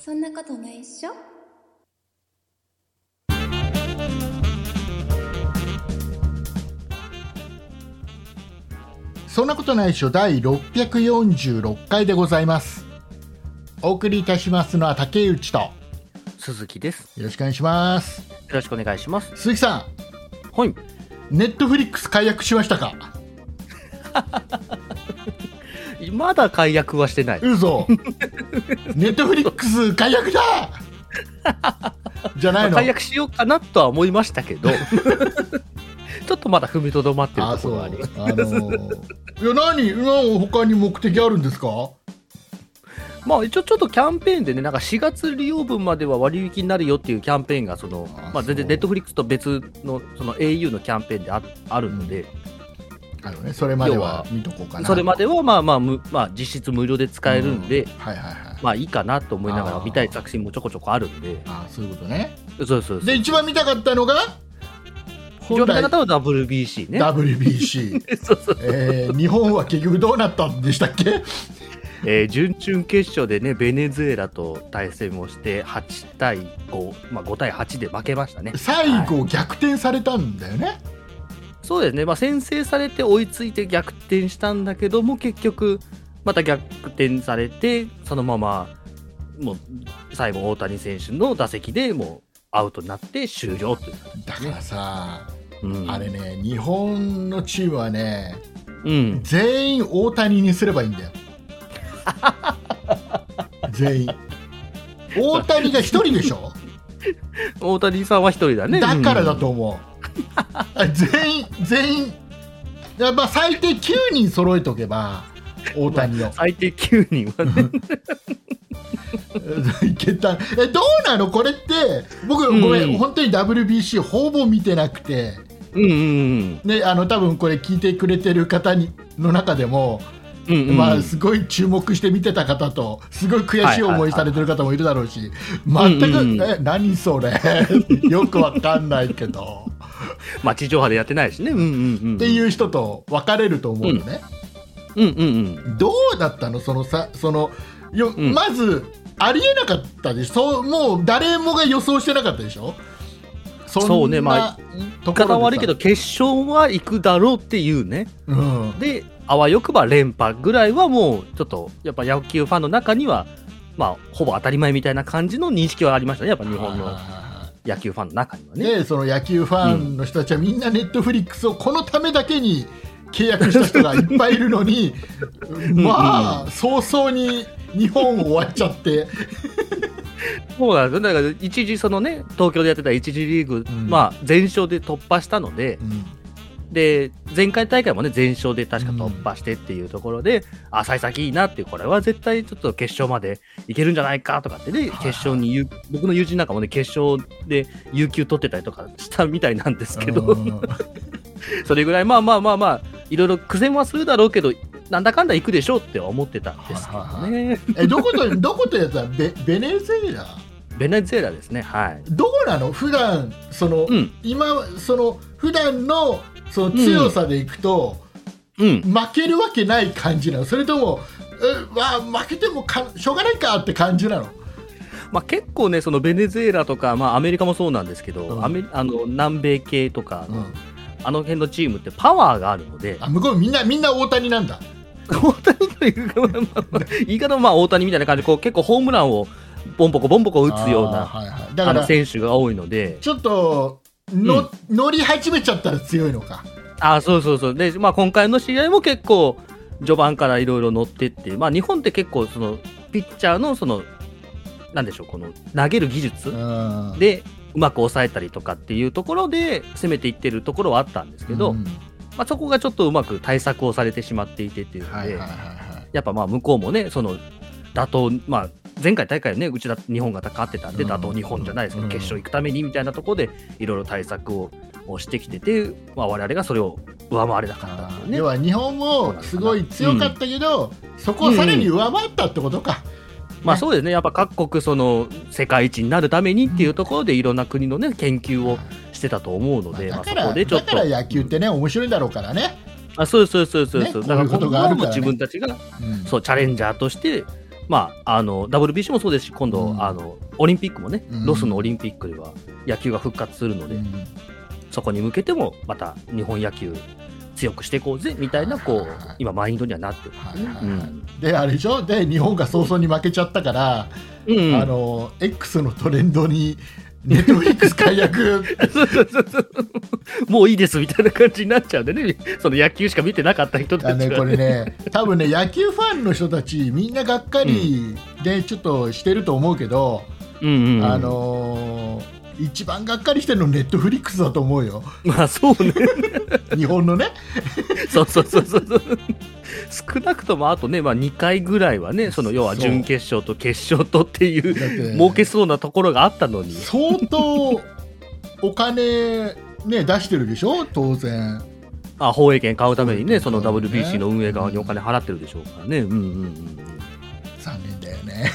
そんなことないっしょ。 そんなことないっしょ第646回でございます。お送りいたしますのは竹内と鈴木です。 よろしくお願いします。 よろしくお願いします。 鈴木さん、 はい。 ネットフリックス解約しましたか？ まだ解約はしてない。 嘘ネットフリックス解約だじゃないの。 解約しようかなとは思いましたけどちょっとまだ踏みとどまってるところがあります。 いや何他に目的あるんですか？ まあ一応ちょっとキャンペーンでね、なんか4月利用分までは割引になるよっていうキャンペーンがまあ全然ネットフリックスと別のその au のキャンペーンであるので、 ね、それまでは見とこうかな。 それまではまあ実質無料で使えるんで、まあいいかなと思いながら見たい作品もちょこちょこあるんで。 そういうことね。 そうで一番見たかったのが一番見たかったのは WBC ね。 WBC そう日本は結局どうなったんでしたっけ？ 準々決勝でね、ベネズエラと対戦をして8対5、まあ、5対8で負けましたね。 最後逆転されたんだよね。 そうですね、まあ、先制されて追いついて逆転したんだけども、結局また逆転されて、そのままもう最後大谷選手の打席でもうアウトになって終了という、ね、 だからさ、あれね、日本のチームはね、全員大谷にすればいいんだよ全員大谷が一人でしょ大谷さんは一人だね。 だからだと思う、全員やっぱ最低9人揃えとけば大谷を、 最低9人はねいけた。どうなのこれって。僕、ごめん、本当に WBC ほぼ見てなくて、ね、多分これ聞いてくれてる方の中でも、まあ、すごい注目して見てた方とすごい悔しい思いされてる方もいるだろうし、全く、何それよくわかんないけどまあ地上波でやってないしね、 っていう人と分かれると思うのね。どうだったのまずありえなかったでしょ。もう誰もが予想してなかったでしょ。 そうね、まあ言い方悪いけど決勝は行くだろうっていうね、であわよくば連覇ぐらいはもうちょっとやっぱ野球ファンの中にはまあほぼ当たり前みたいな感じの認識はありましたね、やっぱ日本の野球ファンの中にはね。でその野球ファンの人たちはみんなネットフリックスをこのためだけに契約した人がいっぱいいるのにまあ早々に日本終わっちゃってそうなんですよ。だから一時そのね、東京でやってた一次リーグ、まあ全勝で突破したので、で前回大会もね全勝で確か突破してっていうところで、幸先いいなっていう、これは絶対ちょっと決勝までいけるんじゃないかとかってね、決勝に僕の友人なんかもね決勝で有給取ってたりとかしたみたいなんですけどそれぐらいまあいろいろ苦戦はするだろうけど、なんだかんだ行くでしょうって思ってたんですけどね。 どことやったらベネズエラ？ ベネズエラですね。はい。 どこなの普段今普段のその強さでいくと、負けるわけない感じなの？それとも負けてもしょうがないかって感じなの？ まあ、結構ね、そのベネズエラとか、まあ、アメリカもそうなんですけど、南米系とかあの辺のチームってパワーがあるので、 向こうみんな大谷なんだ。 大谷というか、言い方はまあ大谷みたいな感じで、結構ホームランをボンボコ打つようなだから選手が多いので、 ちょっと乗り始めちゃったら強いのか。 そうで、まあ、今回の試合も結構序盤からいろいろ乗ってって、まあ、日本って結構そのピッチャーのなんでしょう、この投げる技術でうまく抑えたりとかっていうところで攻めていってるところはあったんですけど、まあ、そこがちょっとうまく対策をされてしまっていてっていうので、やっぱまあ向こうもね、その打倒、まあ前回大会ね、日本が勝ってたんで、打倒日本じゃないですけど、決勝行くためにみたいなところでいろいろ対策をしてきてて、まあ、我々がそれを上回れなかったっていうね。 要は日本もすごい強かったけど、そこをさらに上回ったってことか。 まあそうですね、やっぱ各国その世界一になるためにっていうところでいろんな国のね研究をしてたと思うので、 だから野球ってね、面白いんだろうからね。 そう、だから今後も自分たちがそうチャレンジャーとして WBC もそうですし、今度、オリンピックもね、ロスのオリンピックでは野球が復活するので、そこに向けてもまた日本野球強くしていこうぜみたいな今マインドにはなってる、 であれでしょ、で日本が早々に負けちゃったから、X のトレンドにネットフリックス解約もういいですみたいな感じになっちゃうんでね、その野球しか見てなかった人たちは、 これね、多分ね、野球ファンの人たちみんながっかりでちょっとしてると思うけど、一番がっかりしてるのネットフリックスだと思うよ。 まあそうね日本のねそう少なくともあとね、2回ぐらいはね、その要は準決勝と決勝とっていう儲けそうなところがあったのに、 相当お金ね出してるでしょ、当然。 放映権買うためにね、その WBC の運営側にお金払ってるでしょうからね。 残念だよね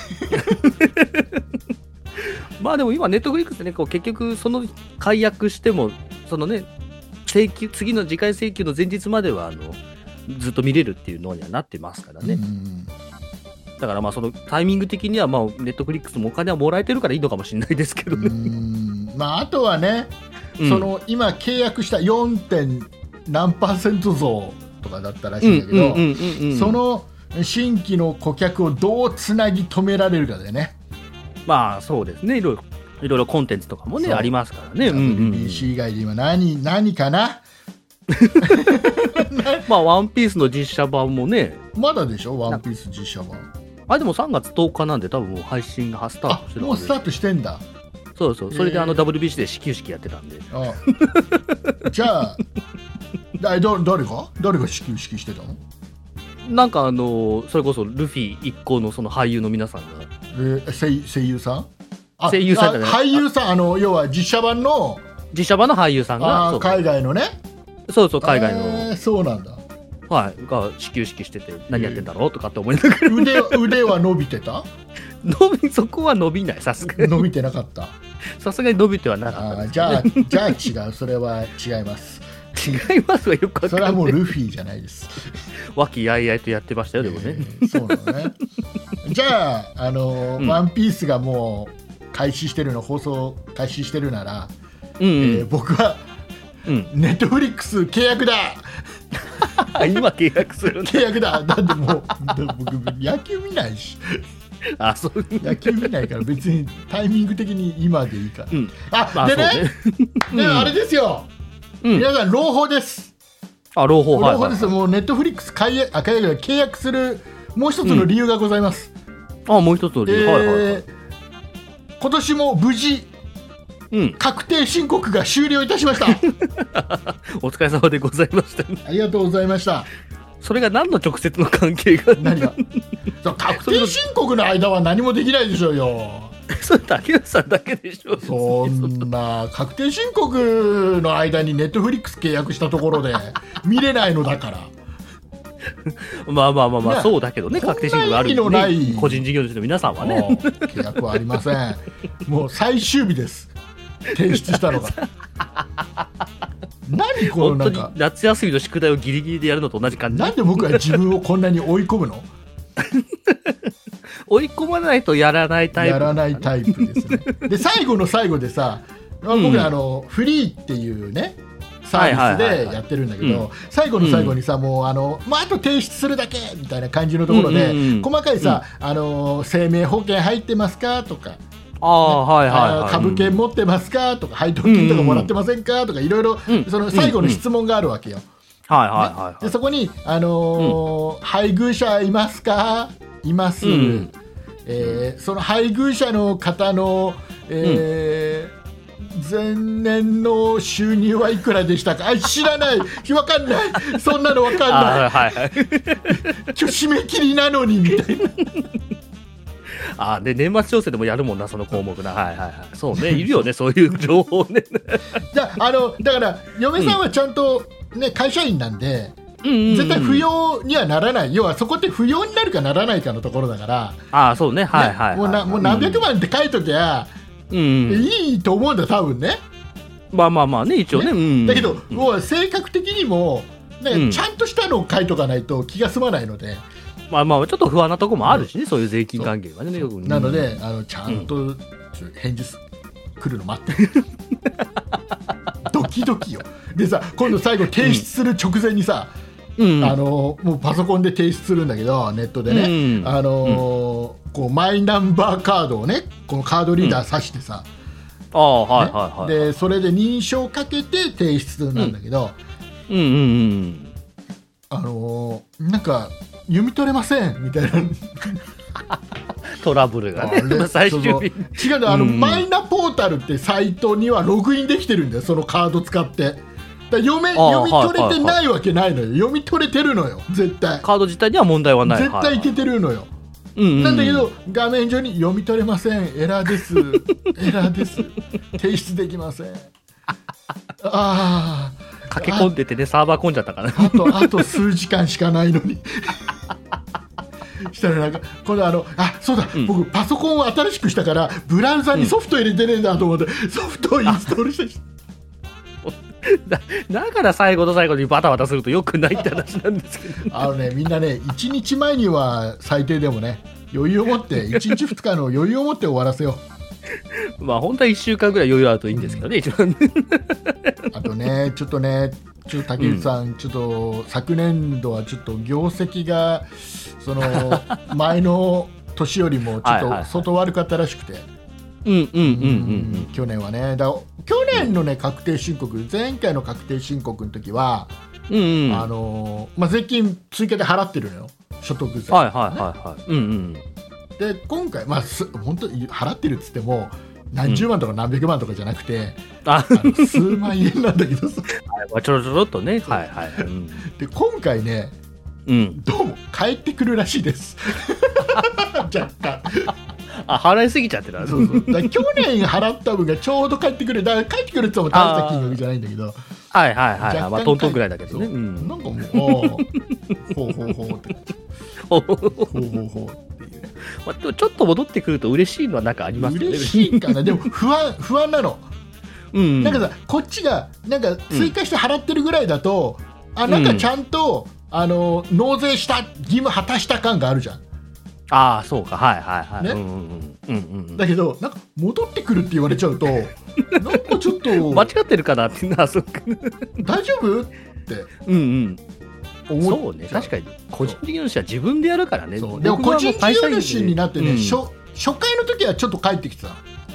でも今ネットフリックスね、結局その解約してもそのね、次の次回請求の前日まではずっと見れるっていうのにはなってますからね。だからそのタイミング的にはネットフリックスもお金はもらえてるからいいのかもしれないですけどね。 あとはね、その今契約した 4. 何%増とかだったらしいんだけど、その新規の顧客をどうつなぎ止められるかだよね。 そうですね、いろいろコンテンツとかもねありますからね。 WBC 以外で今何かなワンピースの実写版もね、 まだでしょ、ワンピース実写版。 でも3月10日なんで多分もう配信がスタートしてる。 もうスタートしてんだ。 そうそれでWBC で始球式やってたんで。 じゃあ誰が始球式してたの？ なんかそれこそルフィ一行のその俳優の皆さんが、 声優さん？ 声優さんじゃない、 俳優さん、要は実写版の俳優さんが海外のね、 そう海外の、 そうなんだ、 が始球式してて何やってんだろうとかって思いながら、 腕は伸びてた？ そこは伸びない、さすがに伸びてなかった。 さすがに伸びてはなかった。 じゃあ違う、それは違います。 違いますはよくわかんない。 それはもうルフィじゃないです。 和気あいあいとやってましたよ、でもね。 そうなのね。じゃあワンピースがもう放送開始してるなら、僕はネットフリックス契約だ今契約するんだ。 契約だ。だってもう僕野球見ないしそう野球見ないから別にタイミング的に今でいいから、でね、あれですよ、皆さん朗報です。 朗報です。もうネットフリックス契約するもう一つの理由がございます。 もう一つの理由、 今年も無事、確定申告が終了いたしましたお疲れ様でございました。 ありがとうございました。 それが何の直接の関係が？ 何が確定申告の間は何もできないでしょうよ。 それ竹内さんだけでしょ。 そんな確定申告の間にネットフリックス契約したところで見れないのだからそうだけどね、確定申告ある、ね、個人事業主の皆さんはね契約はありません。もう最終日です、提出したのが何このなんか本当に夏休みの宿題をギリギリでやるのと同じ感じ。 なんで僕は自分をこんなに追い込むの追い込まないとやらないタイプ、 やらないタイプですね。で最後の最後でさ、僕フリーっていうねサービスでやってるんだけど、最後の最後にさ、もうあと提出するだけみたいな感じのところで、細かいさ、生命保険入ってますかとか、株券持ってますかとか、配当金とかもらってませんかとか、いろいろその最後の質問があるわけよ。でそこに、配偶者いますか？います、その配偶者の方の、前年の収入はいくらでしたか？知らない、分かんない、そんなの分かんない、今日締め切りなのにみたいな。 で年末調整でもやるもんな、その項目な。そうね、いるよねそういう情報ね。 だから嫁さんはちゃんと、会社員なんで、絶対不要にはならない。要はそこって不要になるかならないかのところだから。 そうね、 もう何百万って書いときゃいいと思うんだ多分ね。 ね、一応ね。 だけど、もう性格的にもちゃんとしたのを書いとかないと気が済まないので、 まあまあちょっと不安なところもあるしね、そういう税金関係はね。 なのでちゃんと返事来るの待ってるドキドキよ。でさ、今度最後提出する直前にさ、もうパソコンで提出するんだけど、ネットでね、こうマイナンバーカードをね、このカードリーダー挿してさ、でそれで認証かけて提出なんだけど、なんか読み取れませんみたいなトラブルがね、最終日違うの、マイナポータルってサイトにはログインできてるんだよ、そのカード使って。読み取れてないわけないのよ。読み取れてるのよ、絶対。 カード自体には問題はない。 絶対いけてるのよ。なんだけど画面上に読み取れません、エラーですエラーです、提出できません。 駆け込んでてね、サーバー混んじゃったからあと数時間しかないのにしたらなんか今度そうだ、僕パソコンを新しくしたからブラウザにソフト入れてねえんだと思って、ソフトをインストールしてだから最後の最後にバタバタするとよくないって話なんですけどみんなね、1日前には最低でもね、余裕を持って1日2日の余裕を持って終わらせようまあ本当は1週間ぐらい余裕あるといいんですけどね、一番あとね、ちょっと竹内さん、ちょっと昨年度はちょっと業績がその前の年よりもちょっと相当悪かったらしくて、去年はね、去年のね確定申告、前回の確定申告の時は、税金追加で払ってるのよ、所得税、で今回、本当に払ってるっつっても何十万とか何百万とかじゃなくて、数万円なんだけどさちょろちょろっとね、 で今回ね、どうも返ってくるらしいです若干払いすぎちゃってた。 そう去年払った分がちょうど返ってくる。だから返ってくるって言っても大した金額じゃないんだけど、 トントンぐらいだけどね。 なんかもうほうってほうっていう。 ちょっと戻ってくると嬉しいのはなんかありますね。 嬉しいかな。でも不安なの。なんかさ、こっちがなんか追加して払ってるぐらいだと、なんかちゃんと納税した義務果たした感があるじゃん。 そうか、 だけどなんか戻ってくるって言われちゃうとなんかちょっと間違ってるかなって大丈夫ってそうね、確かに個人事業主は自分でやるからね。 でも個人事業主になってね、初回の時はちょっと帰ってきてた。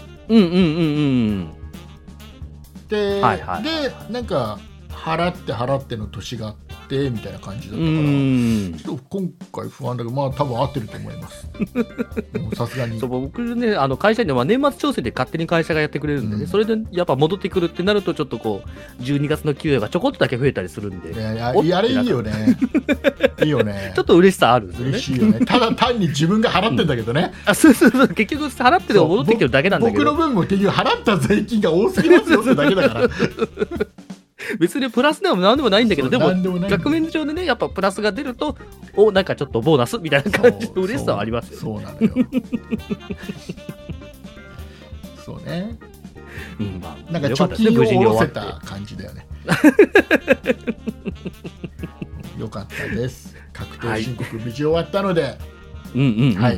でなんか払っての年があってみたいな感じだったから、ちょっと今回不安だけど、多分合ってると思いますさすがに。 僕ね、会社には年末調整で勝手に会社がやってくれるんでね、それでやっぱ戻ってくるってなると、ちょっとこう12月の給与がちょこっとだけ増えたりするんで、 あれいいよねいいよねちょっと嬉しさあるんですよね。 嬉しいよね。ただ単に自分が払ってんだけどね、 そう結局払ってでも戻ってきてるだけなんだけど、 僕の分も結局払った税金が多すぎますよってだけだから別にプラスでも何でもないんだけど、でも額面上でね、やっぱプラスが出るとなんかちょっとボーナスみたいな感じの嬉しさはありますよね。 そうなのよそうね、なんか貯金を下ろせた感じだよねよかったです。確定申告無事終わったので、今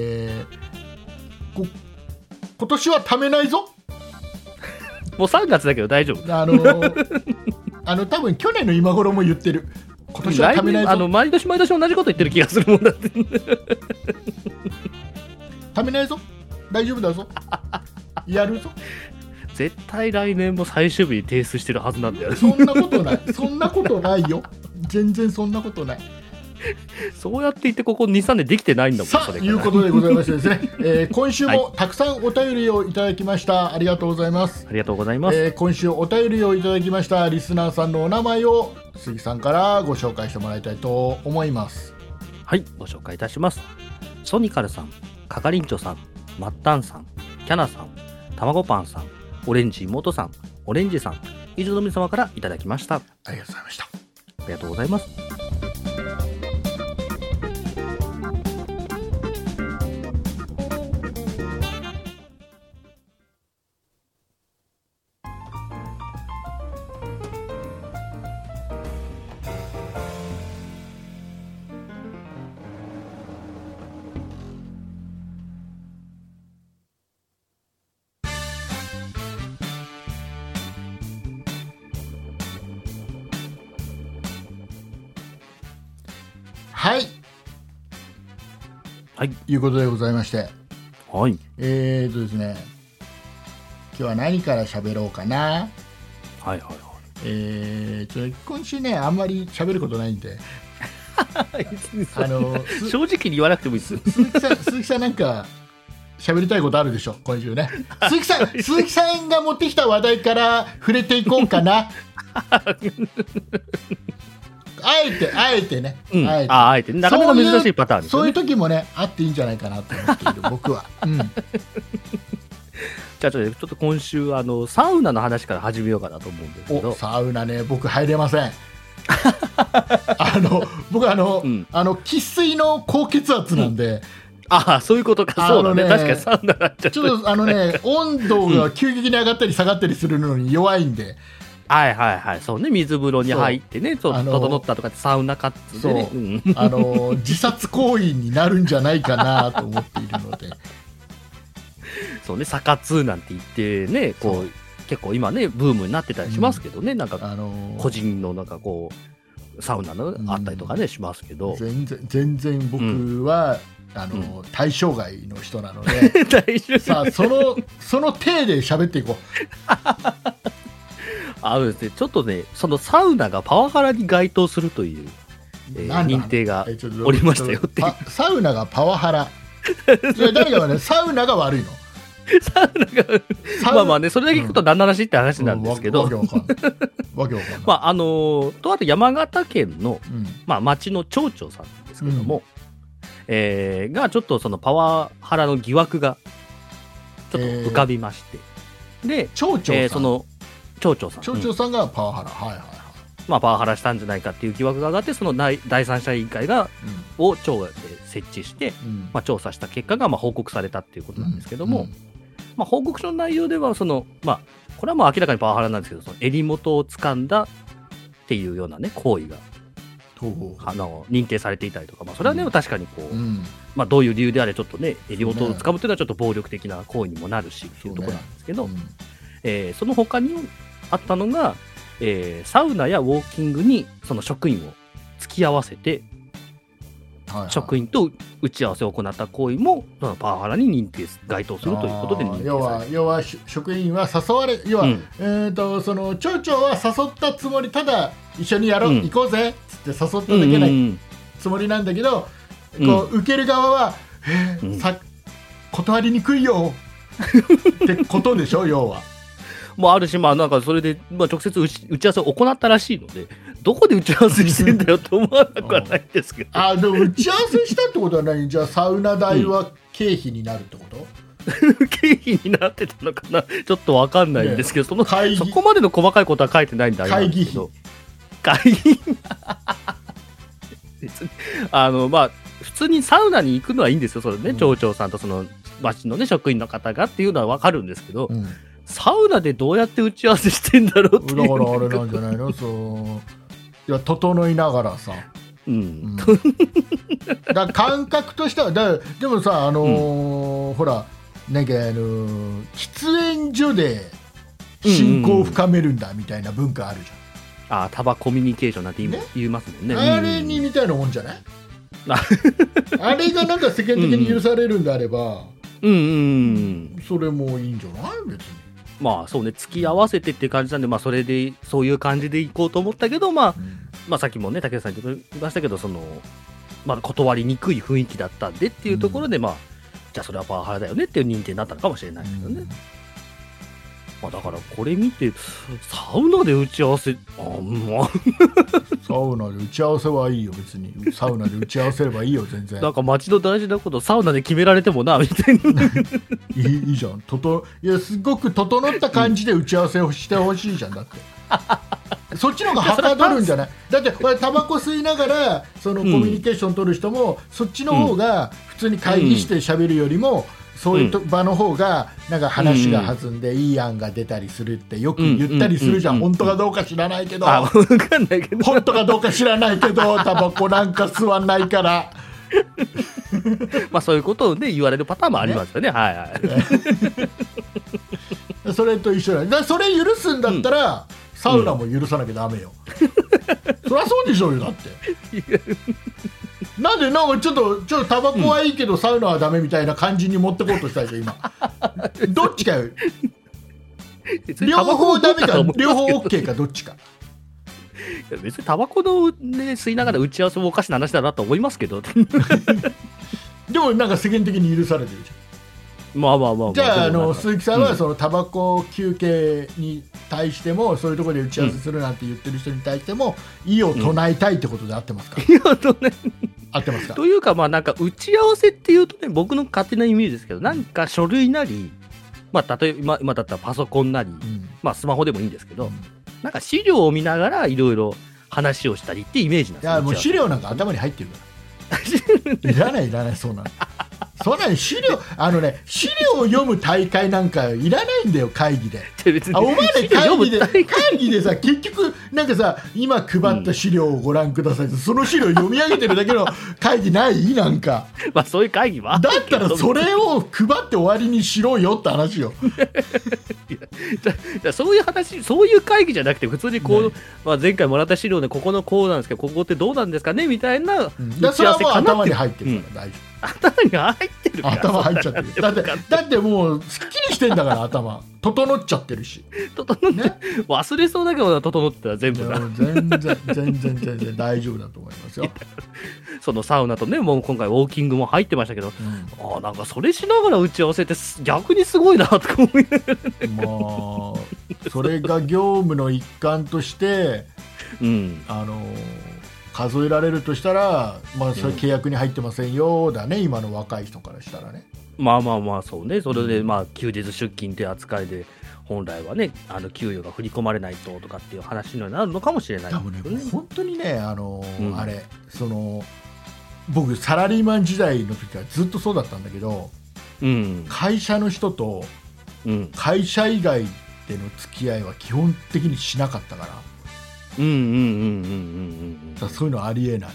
年は貯めないぞ。 もう3月だけど大丈夫。 多分去年の今頃も言ってる。今年は貯めないぞ。 毎年同じこと言ってる気がするもんだって貯めないぞ、大丈夫だぞやるぞ。 絶対来年も最終日に提出してるはずなんだよね。 そんなことないそんなことないよ、全然そんなことない。 そうやって言ってここ 2,3 年できてないんだもん。 さあいうことでございましてですね、今週もたくさんお便りをいただきました。ありがとうございます。 ありがとうございます。 今週お便りをいただきましたリスナーさんのお名前を杉さんからご紹介してもらいたいと思います。 はい、ご紹介いたします。ソニカルさん、カカリンチョさん、マッタンさん、キャナさん、たまごパンさん、オレンジ妹さん、オレンジさん、以上の皆様からいただきました。 ありがとうございました。 ありがとうございます。 はい、 はい、 いうことでございまして、 はい、 ですね、今日は何から喋ろうかな。 はいはいはい。 今週ね、あんまり喋ることないんで正直に言わなくてもいいです。 鈴木さんなんか喋りたいことあるでしょ今週ね。鈴木さんが持ってきた話題から触れていこうかなあえてね、 あえてなかなか珍しいパターンですよね。 そういう時もねあっていいんじゃないかなと思っている僕は、 じゃあちょっと今週サウナの話から始めようかなと思うんですけど。 サウナね、僕入れません僕生粋の高血圧なんで、 そういうことか。そうだね、確かにサウナになっちゃう。 ちょっと温度が急激に上がったり下がったりするのに弱いんで、 はいはいはい、そうね、水風呂に入ってね、整ったとかってサウナカッツでね、 自殺行為になるんじゃないかなと思っているのでそうね、サカツなんて言ってね、こう結構今ねブームになってたりしますけどね、なんか個人のなんかこうサウナのあったりとかね、しますけど、 全然僕は、対象外の人なのでさあその体で喋っていこうですね、ちょっとね、そのサウナがパワハラに該当するという、認定がおりましたよってサウナがパワハラ誰がね、サウナが悪いのサウナがまあまあね、それだけ聞くと何の話って話なんですけど、とある山形県の、町の町長さんですけども、がちょっとそのパワハラの疑惑がちょっと浮かびまして、で町長さん、 その町長さんがパワハラ、 パワハラしたんじゃないかっていう疑惑が上がって、その第三者委員会を町で設置して、調査した結果が報告されたっていうことなんですけども、報告書の内容ではこれは明らかにパワハラなんですけど、その襟元を掴んだっていうようなね行為が認定されていたりとか、それはね、確かにこう、どういう理由であれちょっとね襟元を掴むっていうのはちょっと暴力的な行為にもなるしっていうところなんですけど、その他にあったのが、サウナやウォーキングにその職員を付き合わせて、職員と打ち合わせを行った行為もそのパワハラに該当するということで認定される。 要は職員は誘われ、要は、その町長は誘ったつもり、ただ一緒にやろう、行こうぜっつって誘っただけないつもりなんだけど、こう受ける側は、断りにくいよってことでしょ要は。 もあるし、なんかそれで、直接打ち合わせを行ったらしいので、どこで打ち合わせしてんだよと思わなくはないんですけどでも打ち合わせしたってことは何？じゃあサウナ代は経費になるってこと？ 経費になってたのかな、ちょっと分かんないんですけど、そこまでの細かいことは書いてないんであれなんですけど、会議別に普通にサウナに行くのはいいんですよ、それね、町長さんとその町のね職員の方がっていうのは分かるんですけど、サウナでどうやって打ち合わせしてんだろうっていう。 だからあれなんじゃないのいや整いながらさ、だ感覚としてはでもさほらなんか喫煙所で親交を深めるんだみたいな文化あるじゃん。タバコミュニケーションなんて言いますもんね。 あれにみたいなもんじゃない？あれがなんか世間的に許されるんであれば、それもいいんじゃない別に。 そうね、付き合わせてって感じなんで、それでそういう感じでいこうと思ったけど、さっきもね竹内さん言ってましたけど、その断りにくい雰囲気だったんでっていうところで、じゃあそれはパワハラだよねっていう認定になったのかもしれないですよね。だからこれ見てサウナで打ち合わせサウナで打ち合わせはいいよ、別にサウナで打ち合わせればいいよ全然。 なんか街の大事なことサウナで決められてもなみたいな。 いいじゃん。いやすごく整った感じで打ち合わせをしてほしいじゃん。だってそっちの方がはかどるんじゃない？だってこれタバコ吸いながらそのコミュニケーション取る人も、そっちの方が普通に会議して喋るよりも、そういう場の方がなんか話が弾んでいい案が出たりするってよく言ったりするじゃん。本当かどうか知らないけど、 分かんないけど、 本当かどうか知らないけどタバコなんか吸わないからそういうことをね言われるパターンもありますよね。はいはい。 それと一緒だ。それ許すんだったら、サウナも許さなきゃダメよ。そりゃそうでしょうよ、だって。 なんでなんかちょっとタバコはいいけどサウナはダメみたいな感じに持ってこうとしたでしょ今。どっちかよ。両方ダメか両方 OK かどっちか。 いや別にタバコの、ね、吸いながら打ち合わせもおかしな話だなと思いますけど。 でもなんか世間的に許されてるじゃん。 まあまあまあ、 じゃあ、鈴木さんはそのタバコ休憩に対しても、そういうところで打ち合わせするなんて言ってる人に対しても異を唱えたいってことで合ってますか？ 異を唱え合ってますか？ というか、まあなんか打ち合わせっていうとね、僕の勝手なイメージですけど、なんか書類なり、まあ例えば今だったらパソコンなり、まあスマホでもいいんですけど、なんか資料を見ながらいろいろ話をしたりってイメージなんですよ。 いやもう資料なんか頭に入ってるからいらないそうなの。そんなに資料資料を読む大会なんかいらないんだよ会議で。お前ら会議でさ結局なんかさ今配った資料をご覧ください、その資料読み上げてるだけの会議ないなんか。 まあそういう会議はだったらそれを配って終わりにしろよって話よ。 そういう話、そういう会議じゃなくて普通にこう、まあ、前回もらった資料でここのこうなんですけどここってどうなんですかねみたいな打ち合わせかなって。 頭に入ってるから大丈夫。 頭に入ってるから。 頭入っちゃってる。だってもうすっきりしてんだから頭整っちゃってるし。 整って、ね、忘れそうだけど整ってたら全部が全然大丈夫だと思いますよ。 そのサウナとねもう今回ウォーキングも入ってましたけど、なんかそれしながら打ち合わせって逆にすごいなとか思いながら、ね、 まあそれが業務の一環として、数えられるとしたら、まあ、それ契約に入ってませんよだね、今の若い人からしたらね。 まあそうね。それでまあ休日出勤って扱いで本来はね給与が振り込まれないととかっていう話になるのかもしれないですけどね。本当にねあれ僕サラリーマン時代の時からずっとそうだったんだけど、会社の人と会社以外での付き合いは基本的にしなかったから。そういうのありえない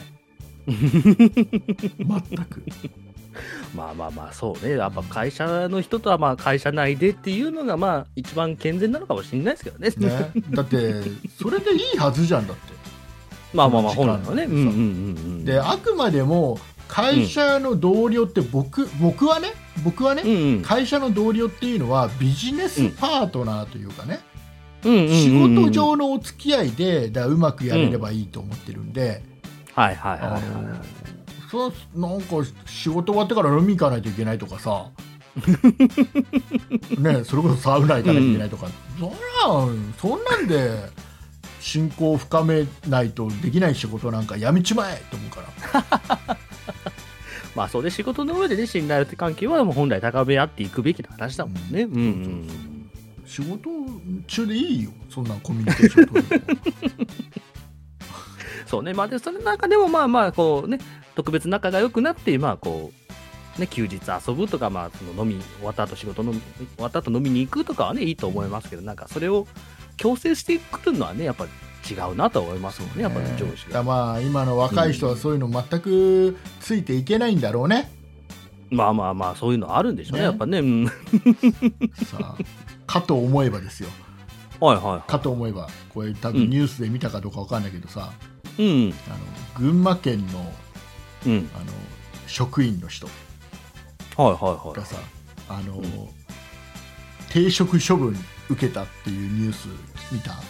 全く。 まあそうね。やっぱ会社の人とはまあ会社内でっていうのがまあ一番健全なのかもしれないですけど ね。 だってそれでいいはずじゃんだって。 まあ本来はね。 であくまでも会社の同僚って僕はね、会社の同僚っていうのはビジネスパートナーというかね、仕事上のお付き合いでうまくやれればいいと思ってるんで、なんか仕事終わってから飲み行かないといけないとかさね、それこそサウナ行かないといけないとか、そんなんで親交を深めないとできない仕事なんかやめちまえと思うからまあそれ仕事の上でね信頼関係はもう本来高め合っていくべきな話だもんね。 仕事中でいいよそんなコミュニケーション取るそうね。まあでその中でもまあこうね特別仲が良くなってまあこうね休日遊ぶとかまあその飲み終わった後仕事の終わった後飲みに行くとかはねいいと思いますけど、なんかそれを強制してくるのはねやっぱ違うなと思いますもんね。やっぱり上司が。 まあ今の若い人はそういうの全くついていけないんだろうね。 まあそういうのあるんでしょうねやっぱね。 さあかと思えばですよ。かと思えばこれ多分ニュースで見たかどうか分かんないけどさ、群馬県の、職員の人がさ停職処分受けたっていうニュース見た？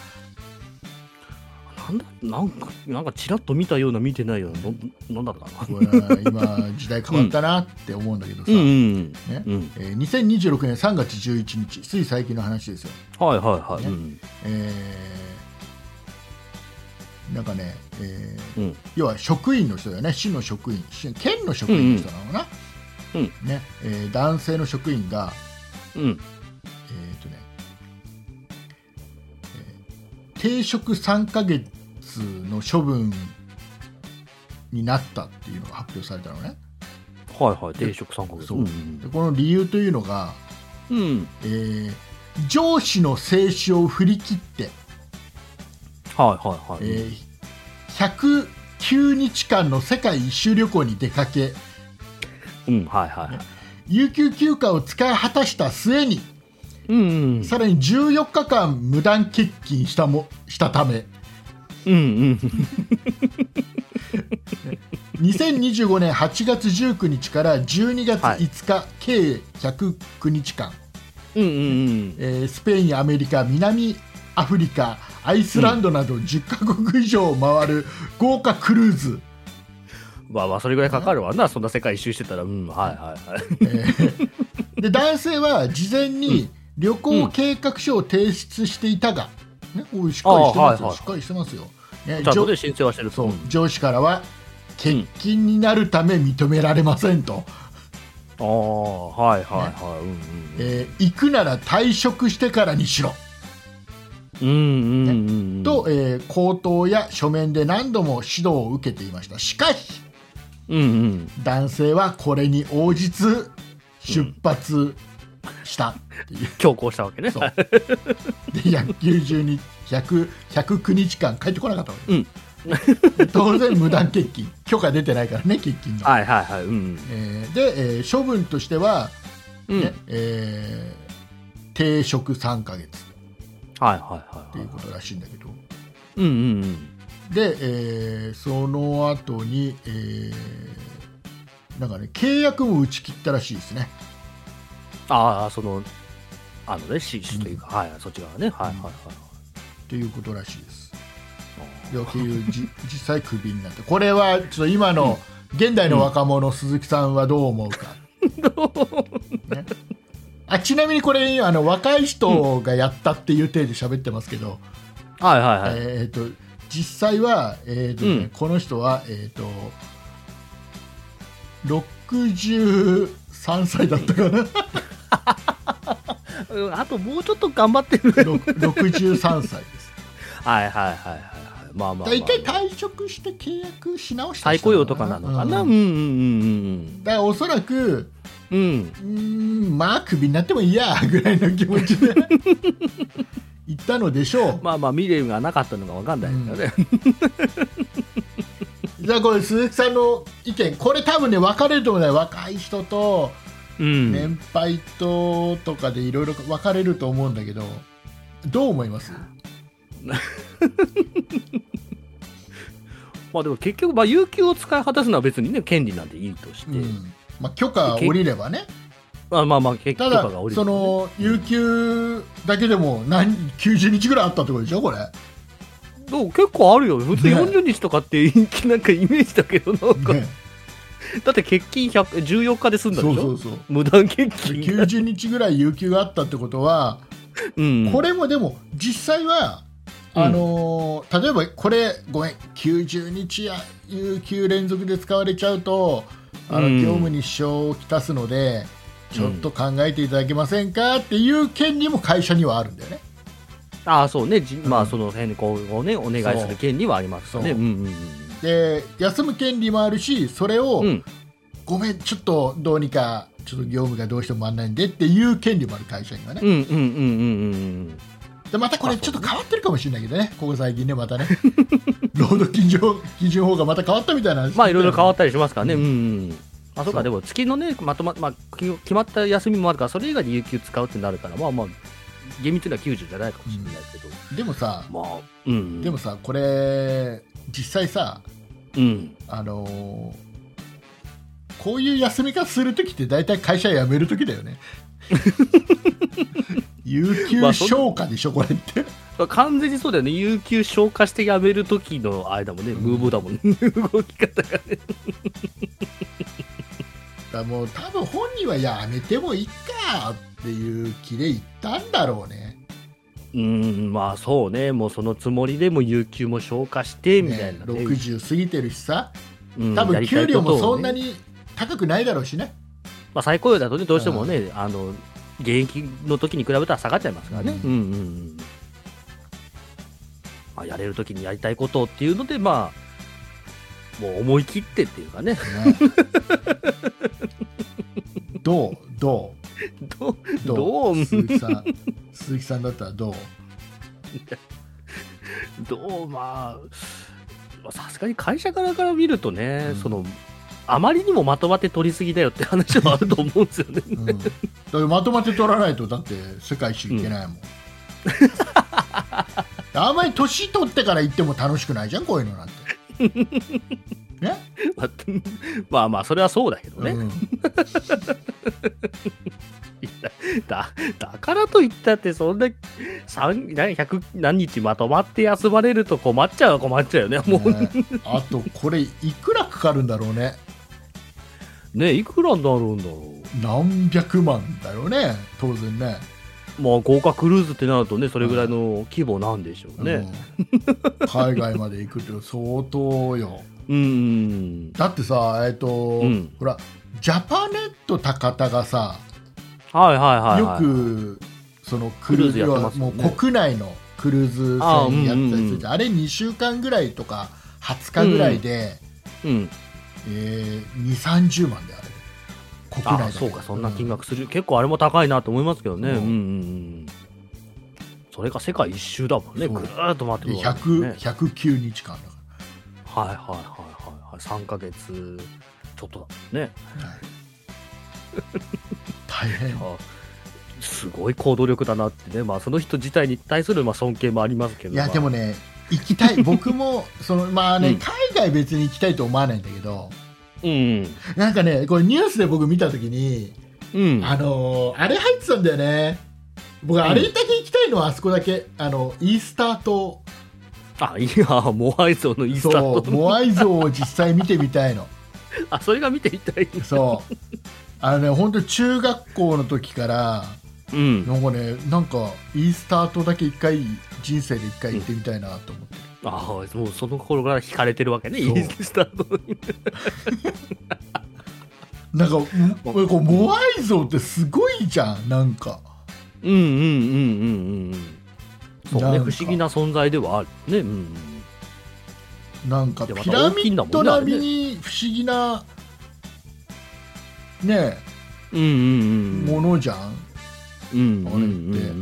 なんかちらっと見たような見てないようななんだったかな。 今時代変わったなって思うんだけどさ、2026年3月11日つい最近の話ですよ。なんかね、要は職員の人だよね。市の職員、県の職員の人なのかな、男性の職員が、停職3ヶ月の処分になったっていうのが発表されたのね。 停職3ヶ月。 でこの理由というのが、上司の制止を振り切って、109日間の世界一周旅行に出かけ、有給休暇を使い果たした末に、さらに14日間無断欠勤したため、 2025年8月19日から12月5日、計109日間、スペイン、アメリカ、南アフリカ、アイスランドなど10カ国以上を回る豪華クルーズ、 まあそれぐらいかかるわな、そんな世界一周してたら。 で男性は事前に旅行計画書を提出していたが、ね、しっかりしてますよ、しっかりしてますよ、ね、 ちゃんとで申請はしてる。 そう上司からは欠勤になるため認められませんと、行くなら退職してからにしろ、と、口頭や書面で何度も指導を受けていました。しかし、男性はこれに応じず出発したっていう、 強行したわけね。 そうで109日間帰ってこなかったわけ、当然無断欠勤、許可出てないからね、欠勤の。で、処分としては、停職3ヶ月っていうことらしいんだけど、で、その後に、なんかね、契約も打ち切ったらしいですね。 市というか、そっち側ね。 っていうことらしいです。っていう実際クビになって、これはちょっと今の現代の若者、鈴木さんはどう思うか、ね、ちなみにこれ若い人がやったっていう体で喋ってますけど、実際は、この人は、63歳だったかなあともうちょっと頑張ってる。 63歳です。 まあ一回退職して契約し直した再雇用とかなのかな。だからおそらく、まあクビになってもいいやぐらいの気持ちで言ったのでしょう。 まあ未練がなかったのが分かんないですよね。 じゃあこれ鈴木さんの意見、これ多分ね分かれると思うね。若い人と年配とかでいろいろ分かれると思うんだけど、どう思います？ まあでも結局、有給を使い果たすのは別にね、権利なんでいいとして、 許可が下りればね。 結局許可が下りれば、ね、 ただその有給だけでも90日ぐらいあったってことでしょ、これ。 結構あるよ。普通40日とかってなんかイメージだけど、なんか、だって欠勤14日で済んだでしょ。無断欠勤 90日ぐらい有給があったってことは、これもでも実際は例えばこれごめん90日や有給連続で使われちゃうと業務に支障をきたすので、ちょっと考えていただけませんかっていう権利も会社にはあるんだよね。 そうね、その変更をねお願いする権利はありますね。 で休む権利もあるし、それを、ごめんちょっとどうにかちょっと業務がどうしても回らないんでっていう権利もある、会社にはね。でまたこれちょっと変わってるかもしれないけどね、ここ最近ね、またね労働基準法がまた変わったみたいな、 いろいろ変わったりしますからね。そうか、でも月のね決まった休みもあるから、それ以外で有給使うってなるから、厳密には90じゃないかもしれないけど、 でもさ、これ実際さ、こういう休み方するときって大体会社辞めるときだよね有給消化でしょ、これって完全にそうだよね。有給消化して辞めるときの間もね、ムーブだもんね、動き方がねだもう多分本人はやめてもいいかっていう気で言ったんだろうね。 そうね、もうそのつもりでも有給も消化してみたいな、ね、 60過ぎてるしさ、多分給料もそんなに高くないだろうしね。 再雇用だとね、どうしてもね、現役の時に比べたら下がっちゃいますからね。やれる時にやりたいことっていうので、もう思い切ってっていうかね。 どう鈴木さんだったらどうさすがに会社から見るとね、あまりにもまとまって取りすぎだよって話はあると思うんですよね。 だからまとまって取らないとだって世界一周いけないもん。あんまり年取ってから行っても楽しくないじゃん、こういうのなんて。 ね、 まあまあそれはそうだけどね、だからといったってそんな100何日まとまって休まれると困っちゃうよね、もう、 あとこれいくらかかるんだろうね。 ね、いくらになるんだろう。 何百万だよね、当然ね。 まあ豪華クルーズってなるとね、それぐらいの規模なんでしょうね、 海外まで行くって相当よ。だってさ、ほらジャパネット高田がさ、よくそのクルーズやってますね。もう国内のクルーズ船やったりする、あれ2週間ぐらいとか20日ぐらいで、2、30万であれ国内で。 そうか、そんな金額する、結構あれも高いなと思いますけどね。それが世界一周だもんね、ぐるーっと回ってるわけね。 109日間だから。3ヶ月ちょっとだもんね。 大変。 すごい行動力だなってね、まあその人自体に対する尊敬もありますけど。 いやでもね、行きたい僕もまあね、海外別に行きたいと思わないんだけど、なんかね、これニュースで僕見たときに、あれ入ってたんだよね。僕あれだけ行きたいのはあそこだけ、イースター島。 モアイ像のイースター島。 モアイ像を実際見てみたいの。 それが見てみたい。 そう本当中学校の時から、なんかね、なんかイースター島だけ人生で一回行ってみたいなと思ってる。 もうその頃から惹かれてるわけね、イースター島に。 なんかモアイ像ってすごいじゃん、なんか。 そうね、不思議な存在ではあるね。 なんかピラミッド並みに不思議なね、ものじゃん。あれって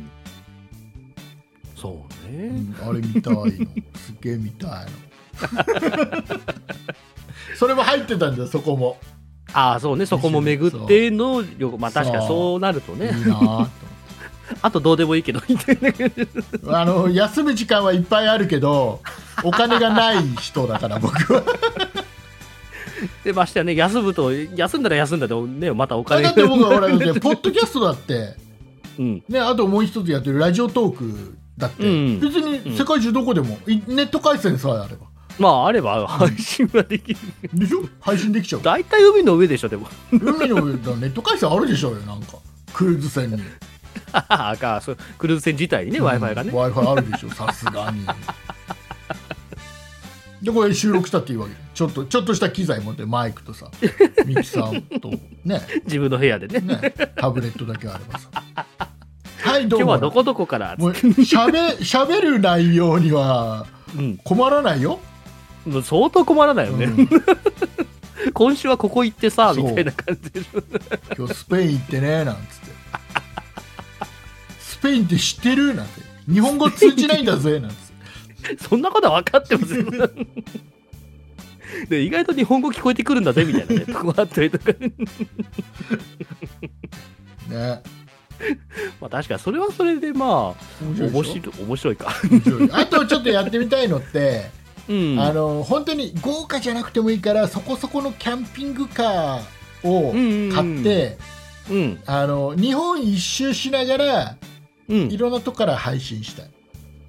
そうね、 あれ見たいの、すげえ見たいの。それも入ってたんだよ、そこも。 そうね、そこも巡っての、まあ確かそうなるとね。いいなとあとどうでもいいけど休む時間はいっぱいあるけどお金がない人だから僕は。 でましてやね、休んだら休んだで、ね、またお金だって僕はほら、ポッドキャストだって、ね、あともう一つやってるラジオトークだって、別に世界中どこでも、ネット回線さえあれば、 あれば配信はできるでしょ。配信できちゃう。 大体海の上でしょ。でも海の上だネット回線あるでしょうよ、なんかクルーズ船に。 クルーズ船自体にね、Wi-Fi がね。 Wi-Fi あるでしょ、さすがに。でこれ収録したっていうわけ。ちょっとした機材持ってマイクとさ、ミキサーとね、 自分の部屋でね、 タブレットだけあればさ。 今日はどこどこから喋る内容には困らないよ。 相当困らないよね。今週はここ行ってさみたいな感じでしょ。 今日スペイン行ってねなんつって。スペインって知ってるなんて。日本語通じないんだぜなんつって。 そんなことは分かってますよ。で意外と日本語聞こえてくるんだぜみたいなね、とこあったりとかね。まあ確かにそれはそれでまあ面白いか。 あとちょっとやってみたいのって、本当に豪華じゃなくてもいいからそこそこのキャンピングカーを買って、日本一周しながら、いろんなとこから配信したい。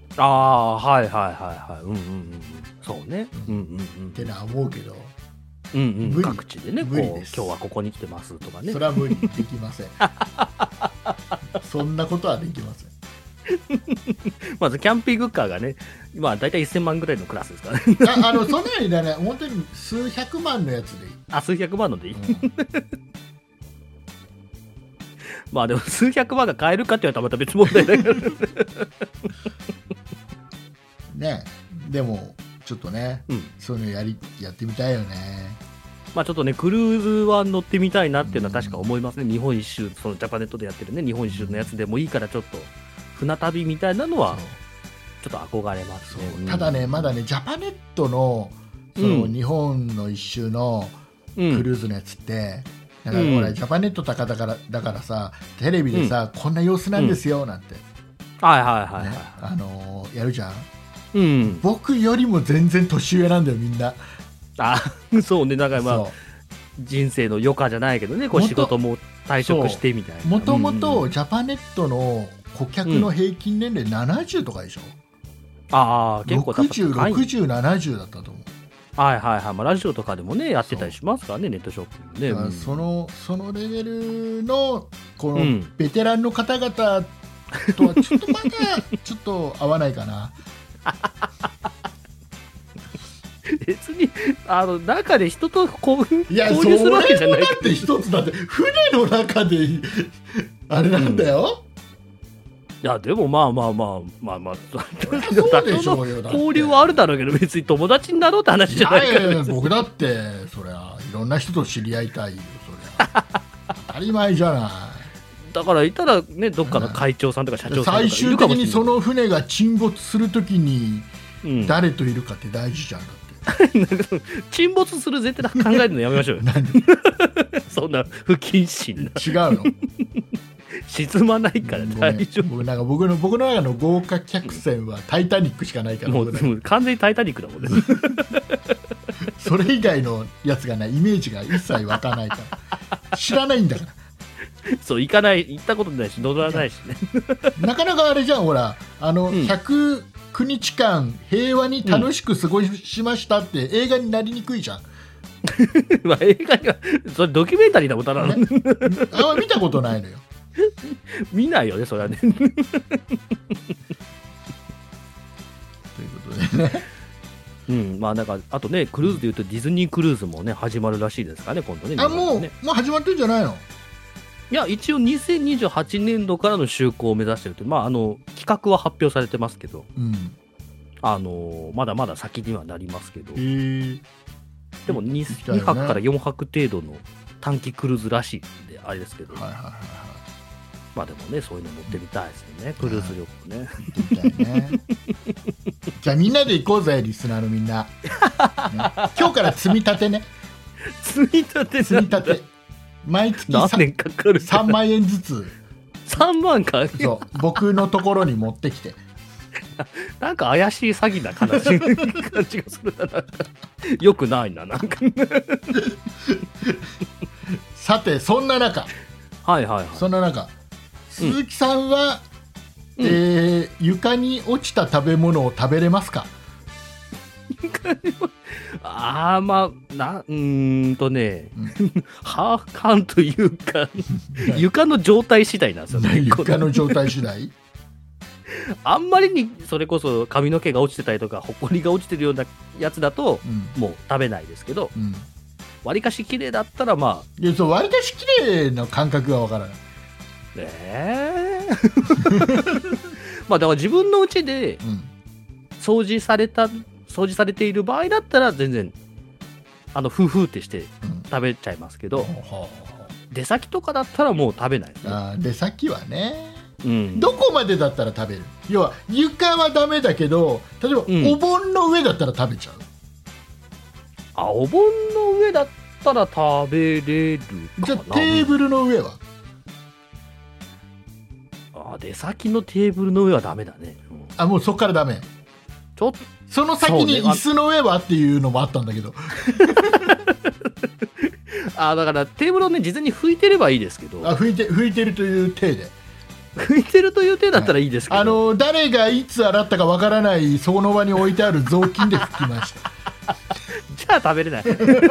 そうね。 ってのは思うけど、 各地でね、今日はここに来てますとかね。 それは無理できません。そんなことはできません。 まずキャンピングカーがね、だいたい1000万ぐらいのクラスですからね。 そんなにだね、本当に数百万のやつでいい。 数百万のでいい。まあでも数百万が買えるかって言われたらまた別問題だけどね。でもちょっとね、そういうのやってみたいよね。 まあちょっとね、クルーズは乗ってみたいなっていうのは確か思いますね。日本一周、そのジャパネットでやってるね、日本一周のやつでもいいからちょっと船旅みたいなのはちょっと憧れますね。 ただね、まだね、ジャパネットのその日本の一周のクルーズのやつって、だからほら、ジャパネット高だからさ、テレビでさ、こんな様子なんですよなんて、やるじゃん。僕よりも全然年上なんだよみんな。 そうね、だからまあ人生の余暇じゃないけどね、こう仕事も退職してみたいな。 もともとジャパネットの顧客の平均年齢70とかでしょ。 結構高い。 60、60、70だったと思う。 はいはいはい、まあ、ラジオとかでもねやってたりしますからね、ネットショップね。 そのレベルのこのベテランの方々とはちょっとまだちょっと合わないかな。 別に中で人と交流するわけじゃない。 だって一つだって船の中であれなんだよ。 いやでもまあそうでしょうよ。 交流はあるだろうけど、別に友達になろうって話じゃないから。 僕だってそりゃいろんな人と知り合いたいよ。そりゃ当たり前じゃない。 だからいたらね、どっかの会長さんとか社長さんとかいるかもしれない。 最終的にその船が沈没するときに誰といるかって大事じゃん。 沈没する前提で考えるのやめましょうよ。そんな不謹慎な。 違うの。 沈まないから大丈夫。 僕の中の豪華客船はタイタニックしかないから。 もう完全にタイタニックだもんね。 それ以外のやつがない、イメージが一切湧かないから知らないんだから。 そう行ったことないし乗らないしね。なかなかあれじゃん、ほら109日間平和に楽しく過ごしましたって映画になりにくいじゃん。 まあ映画にはそれドキュメンタリーなことなのね。 あんま見たことないのよ。 見ないよねそれはね。 ということでね。 まあなんかあとね、クルーズでいうとディズニークルーズもね始まるらしいですかね、今度ね。 もう始まってるんじゃないの？ いや一応2028年度からの就航を目指してるって、企画は発表されてますけど、まだまだ先にはなりますけど、でも 2泊から4泊程度の短期クルーズらしいんであれですけど、まあでもね、そういうの乗ってみたいですよね、クルーズ旅行ね。 行ってみたいね。じゃあみんなで行こうぜ、リスナーのみんな。今日から積み立てね。 積み立て毎月何年かかる 3万円ずつ。 3万か。 そう、僕のところに持ってきて。 なんか怪しい詐欺な感じがするな。なんかよくないな、なんか。 さて、そんな中、そんな中、鈴木さんは、床に落ちた食べ物を食べれますか？ まあ半々というか床の状態次第なんですよね。 床の状態次第。 あんまりにそれこそ髪の毛が落ちてたりとかほこりが落ちてるようなやつだと、もう食べないですけど、わりかし綺麗だったらまあ。 いや、わりかし綺麗な感覚がわからない。 まあだから自分の家で掃除されている場合だったら全然フーフーってして食べちゃいますけど、出先とかだったらもう食べないですね。 出先はね、どこまでだったら食べる？要は床はダメだけど、例えばお盆の上だったら食べちゃう。 お盆の上だったら食べれるかな。 じゃあテーブルの上は？ 出先のテーブルの上はダメだね。 もうそっからダメ。 ちょっとその先に椅子の上はっていうのもあったんだけど。 だからテーブルをね事前に拭いてればいいですけど。 拭いてるという体で。 拭いてるという体だったらいいですけど。 誰がいつ洗ったかわからないその場に置いてある雑巾で拭きました。 じゃあ食べれない。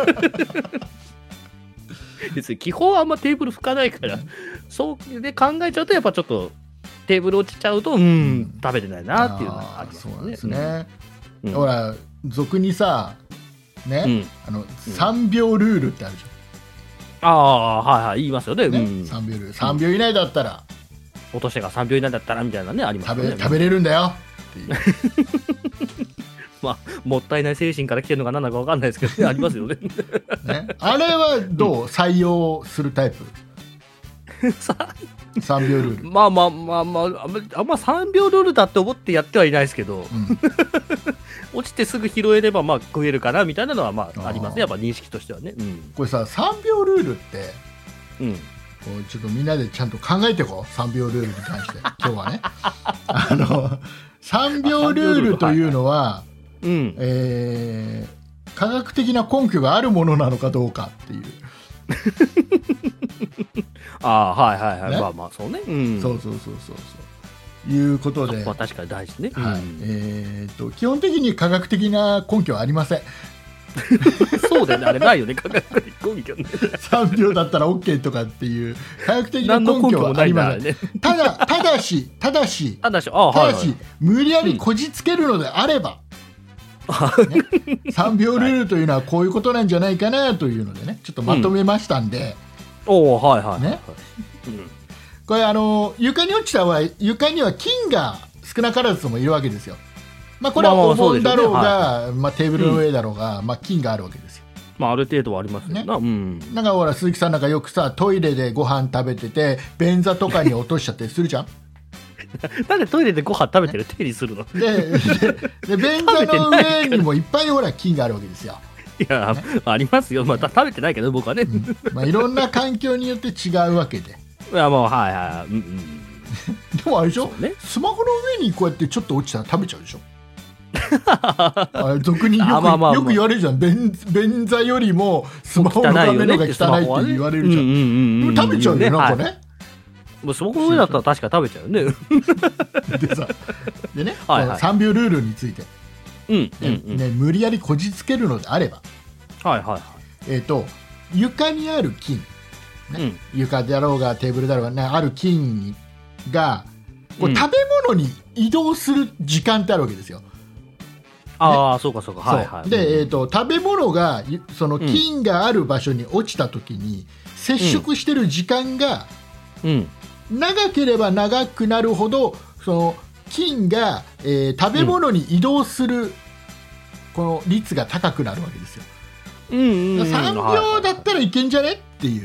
別に基本はあんまテーブル拭かないから、そうで考えちゃうとやっぱちょっとテーブル落ちちゃうと食べれないなっていうのがありますね。 そうなんですね。ほら俗にさね、3秒ルールってあるじゃん。言いますよね。 3秒ルール、3秒以内だったら落としが3秒以内だったらみたいなね、ありますよね。 食べれるんだよっていう。 まあもったいない精神から来てるのか何なのか分かんないですけど、ね、ありますよね。 あれはどう採用するタイプ？3秒ルール。 まああんま3秒ルールだって思ってやってはいないですけど、落ちてすぐ拾えればまあ食えるかなみたいなのはまあありますね、やっぱ認識としてはね。 これさ、3秒ルールって、ちょっとみんなでちゃんと考えていこう。3秒ルールに関して今日はね。3秒ルールというのは、 科学的な根拠があるものなのかどうかっていうはいはいはい、 ね、 まあまあそうね、 そういうことで、 まあ、確かに大事ね、 はい、基本的に科学的な根拠はありませんそうだよね、あれないよね、科学的根拠ね 3秒だったら OK とかっていう科学的な根拠はありません、ね、ただし無理やりこじつけるのであれば、ね、3秒ルールというのはこういうことなんじゃないかなというのでね、ちょっとまとめましたんで、 はいはい、 ね、これ床に落ちた場合、床には菌が少なからずともいるわけですよ。まあ、これはお盆だろうが、まあ、テーブルの上だろうが、まあ、菌があるわけですよ。 まあ、ある程度はありますよね。 なんかほら鈴木さんなんかよくさ、トイレでご飯食べてて便座とかに落としちゃったりするじゃんなんでトイレでご飯食べてる手にするので便座の上にもいっぱいほら菌があるわけですよ。 いや、ね、ありますよ、また食べてないけど僕はね、 まあ、いろんな環境によって違うわけで、 いやもうはいはい、 でもあれでしょ、ね、スマホの上にこうやってちょっと落ちたら食べちゃうでしょ俗によく言われるじゃん、便座よりもスマホの画面の方が汚いって言われるじゃん、食べちゃうよね、なんかね、 もうスマホの上だったら確か食べちゃうよねでね、3秒ルールについて、無理やりこじつけるのであれば、床にある菌、床だろうがテーブルだろうが、ね、ある菌がこう食べ物に移動する時間ってあるわけですよ。 そうかそうか、はいはい。 で、食べ物がその菌がある場所に落ちたときに、接触してる時間が長ければ長くなるほど、その菌が、食べ物に移動するこの率が高くなるわけですよ。3秒だったらいけんじゃねっていう。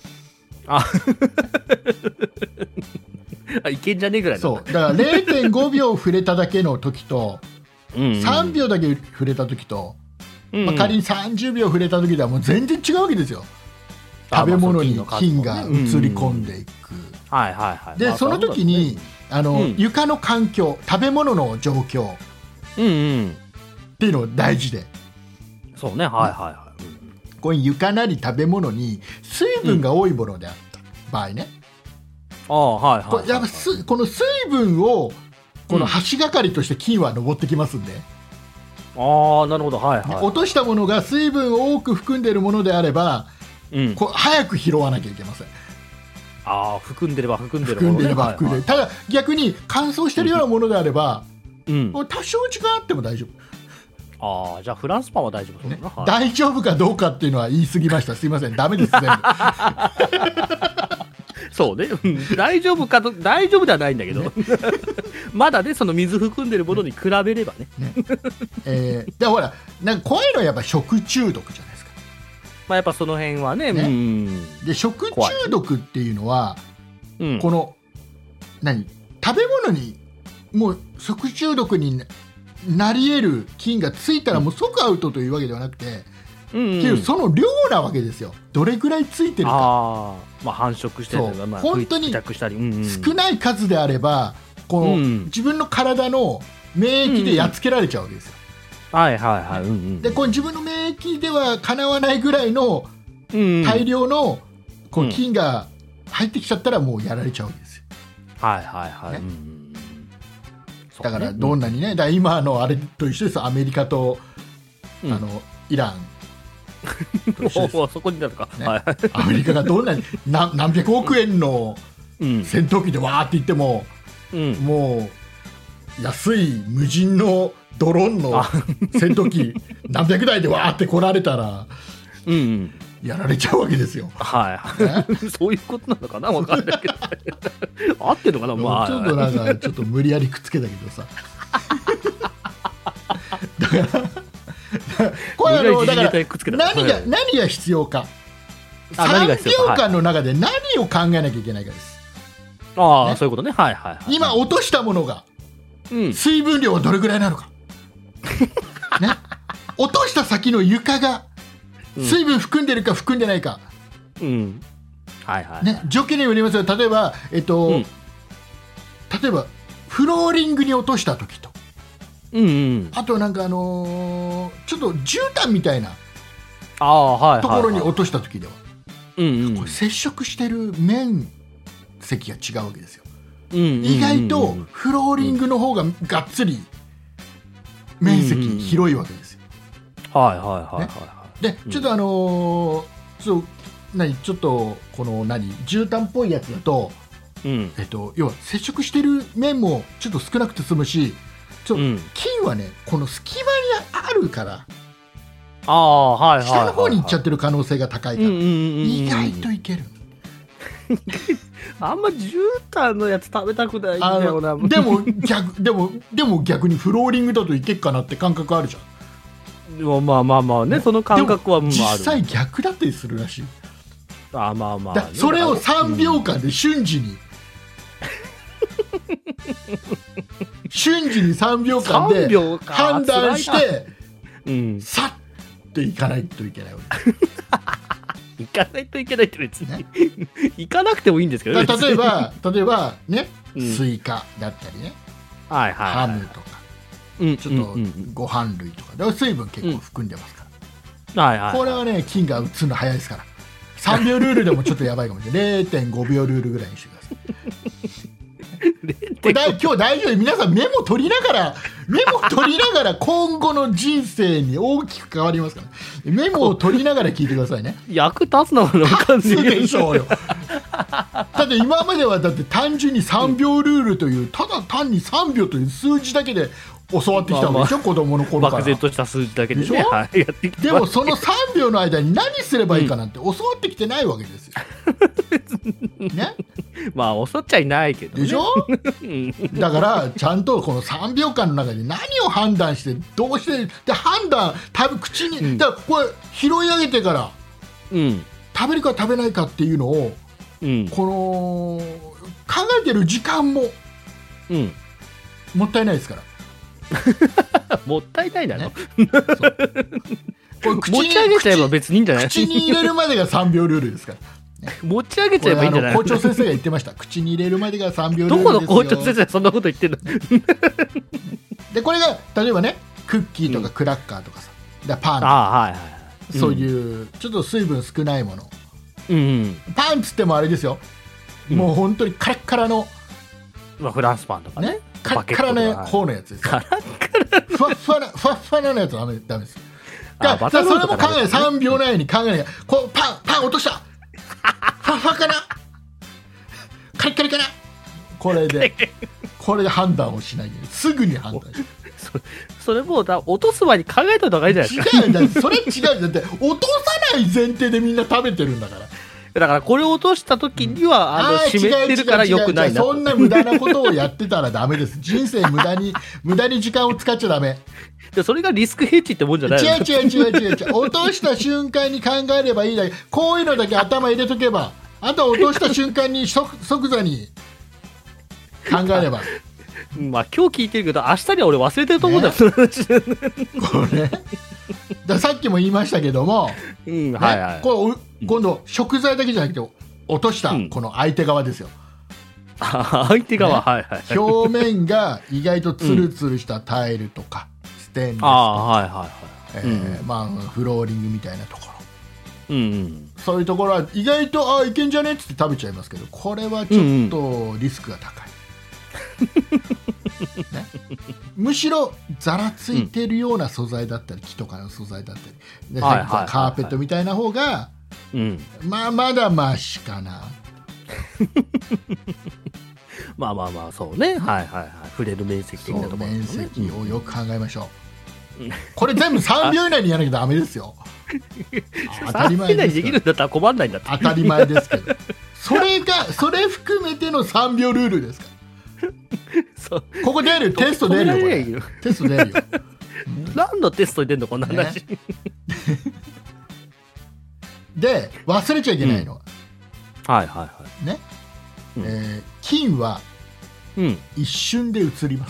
いけんじゃねえぐらいだ。 そうだから 0.5 秒触れただけの時と3秒だけ触れた時と、まあ、仮に30秒触れた時ではもう全然違うわけですよ。食べ物に菌が移り込んでいく。でその時に床の環境、食べ物の状況っていうの大事で、 そうね、 こういう床なり食べ物に水分が多いものであった場合ね、この水分をこの橋がかりとして菌は上ってきますんで、 なるほど、 落としたものが水分を多く含んでいるものであれば、早く拾わなきゃいけません。 含んでれば含んでるものね、ただ逆に乾燥しているようなものであれば、多少時間あっても大丈夫。 じゃあフランスパンは大丈夫ね、大丈夫かどうかっていうのは言い過ぎました。すいません、ダメです全部そうね、大丈夫ではないんだけど、まだね、その水含んでるものに比べればね。 でほら、なんか怖いのはやっぱ食中毒じゃないですか。 まあ、やっぱその辺はね。 で食中毒っていうのは、この食べ物にもう食中毒になり得る菌がついたらもう即アウトというわけではなくて、けどその量なわけですよ。どれくらいついてるか。 繁殖してるとか、 本当に少ない数であれば、この自分の体の免疫でやっつけられちゃうわけですよ。でこの自分の免疫ではかなわないぐらいの大量のこう菌が入ってきちゃったらもうやられちゃうわけですよ。だからどんなにね、だ今のあれと一緒です。アメリカとイランそこになるか、 アメリカがどんなに何百億円の戦闘機でわーって言っても、もう安い無人のドローンの戦闘機何百台でわーって来られたらやられちゃうわけですよ。 そういうことなのかな、分かんないけど合ってるのかな、 ちょっとなんかちょっと無理やりくっつけたけどさだからこれだから何が必要か、3秒間の中で何を考えなきゃいけないかです。 そういうことね。 今落としたものが水分量はどれぐらいなのか、落とした先の床が水分含んでるか含んでないか、条件によりますよ。例えばフローリングに落とした時と、 うんうん、 あとなんかちょっと絨毯みたいなところに落とした時では、これ接触してる面積が違うわけですよ、意外とフローリングの方ががっつり面積広いわけですよ、でちょっとちょっとこの絨毯っぽいやつだと、要は接触してる面もちょっと少なくて済むし、金はねこの隙間にあるから下の方に行っちゃってる可能性が高いから、意外といける。 あんま絨毯のやつ食べたくないんだよな。 でも逆にフローリングだといけっかなって感覚あるじゃん。 でもまあね、その感覚はある。 実際逆だったりするらしい。 ね、 それを3秒間で瞬時に3秒間で判断して、さっと行かないといけないわけ。 行かないといけないって別に、ね、行かなくてもいいんですけどね。 例えばね、スイカだったりね、ハムとか、ちょっとご飯類とかで水分結構含んでますから、これはね菌が移るの早いですから、3秒ルールでもちょっとやばいかもしれない。 0.5 秒ルールぐらいにしてください。これ今日大丈夫、皆さんメモ取りながら今後の人生に大きく変わりますから、メモを取りながら聞いてくださいね。 役立つのかな、分かんないでしょうよ。だって今まではだって単純に3秒ルールという、ただ単に3秒という数字だけで教わってきたわけでしょ、子供の頃から。 漠然とした数字だけでね、 でもその3秒の間に何すればいいかなんて教わってきてないわけですよ、ね、 まあ教わっちゃいないけど、ね、 でしょだからちゃんとこの3秒間の中で何を判断してどうしてで判断口に、だからこれ拾い上げてから、食べるか食べないかっていうのを、この考えてる時間も、もったいないですから。 もったいないだろ、ね、 これ持ち上げちゃえば別にいいんじゃない？ 口に入れるまでが3秒ルールですから、ね、 持ち上げちゃえばいいんじゃない？ 校長先生が言ってました。口に入れるまでが3秒ルールですよ。 どこの校長先生そんなこと言ってんの？ でこれが例えばね、クッキーとかクラッカーとかさ、パンとか、そういうちょっと水分少ないもの、パンつってもあれですよ、もう本当にカラッカラの、 フランスパンとかね、 カラッカラの方のやつですよ。ふわっふわなやつはダメです。それも考え、3秒内に考えない。こうパン落とした、ふわふわかな、カリカリかな、これで判断をしないで、すぐに判断して。 それもう落とす前に考えた方がいいじゃないですか。 違う、だってそれ違う、だって落とさない前提でみんな食べてるんだから。 だからこれを落とした時には湿ってるから良くないな。 そんな無駄なことをやってたらダメです。人生無駄に時間を使っちゃダメ。 それがリスクヘッジってもんじゃないの？ 違う落とした瞬間に考えればいいだけ。こういうのだけ頭入れとけば、あとは落とした瞬間に即座に考えれば。 まあ今日聞いてるけど明日には俺忘れてると思うんだよ、 これださっきも言いましたけども、今度食材だけじゃなくて落としたこの相手側ですよ、 相手側、 表面が意外とツルツルしたタイルとかステンレスとか、フローリングみたいなところ、そういうところは意外といけんじゃねって食べちゃいますけど、これはちょっとリスクが高い、ね、むしろざらついてるような素材だったり、木とかの素材だったりで、カーペットみたいな方が、まだマシかな。 まあそうね、触れる面積的なところ、 面積をよく考えましょう。これ全部3秒以内にやらなきゃダメですよ。 当たり前です。3秒以内にできるんだったら困んないんだって。 当たり前ですけど、それ含めての3秒ルールですから。ここ出る、テスト出るよ、テスト出るよ。 何のテストに出るのこんな話、ね、 で忘れちゃいけないのは、ね、菌は一瞬で移ります。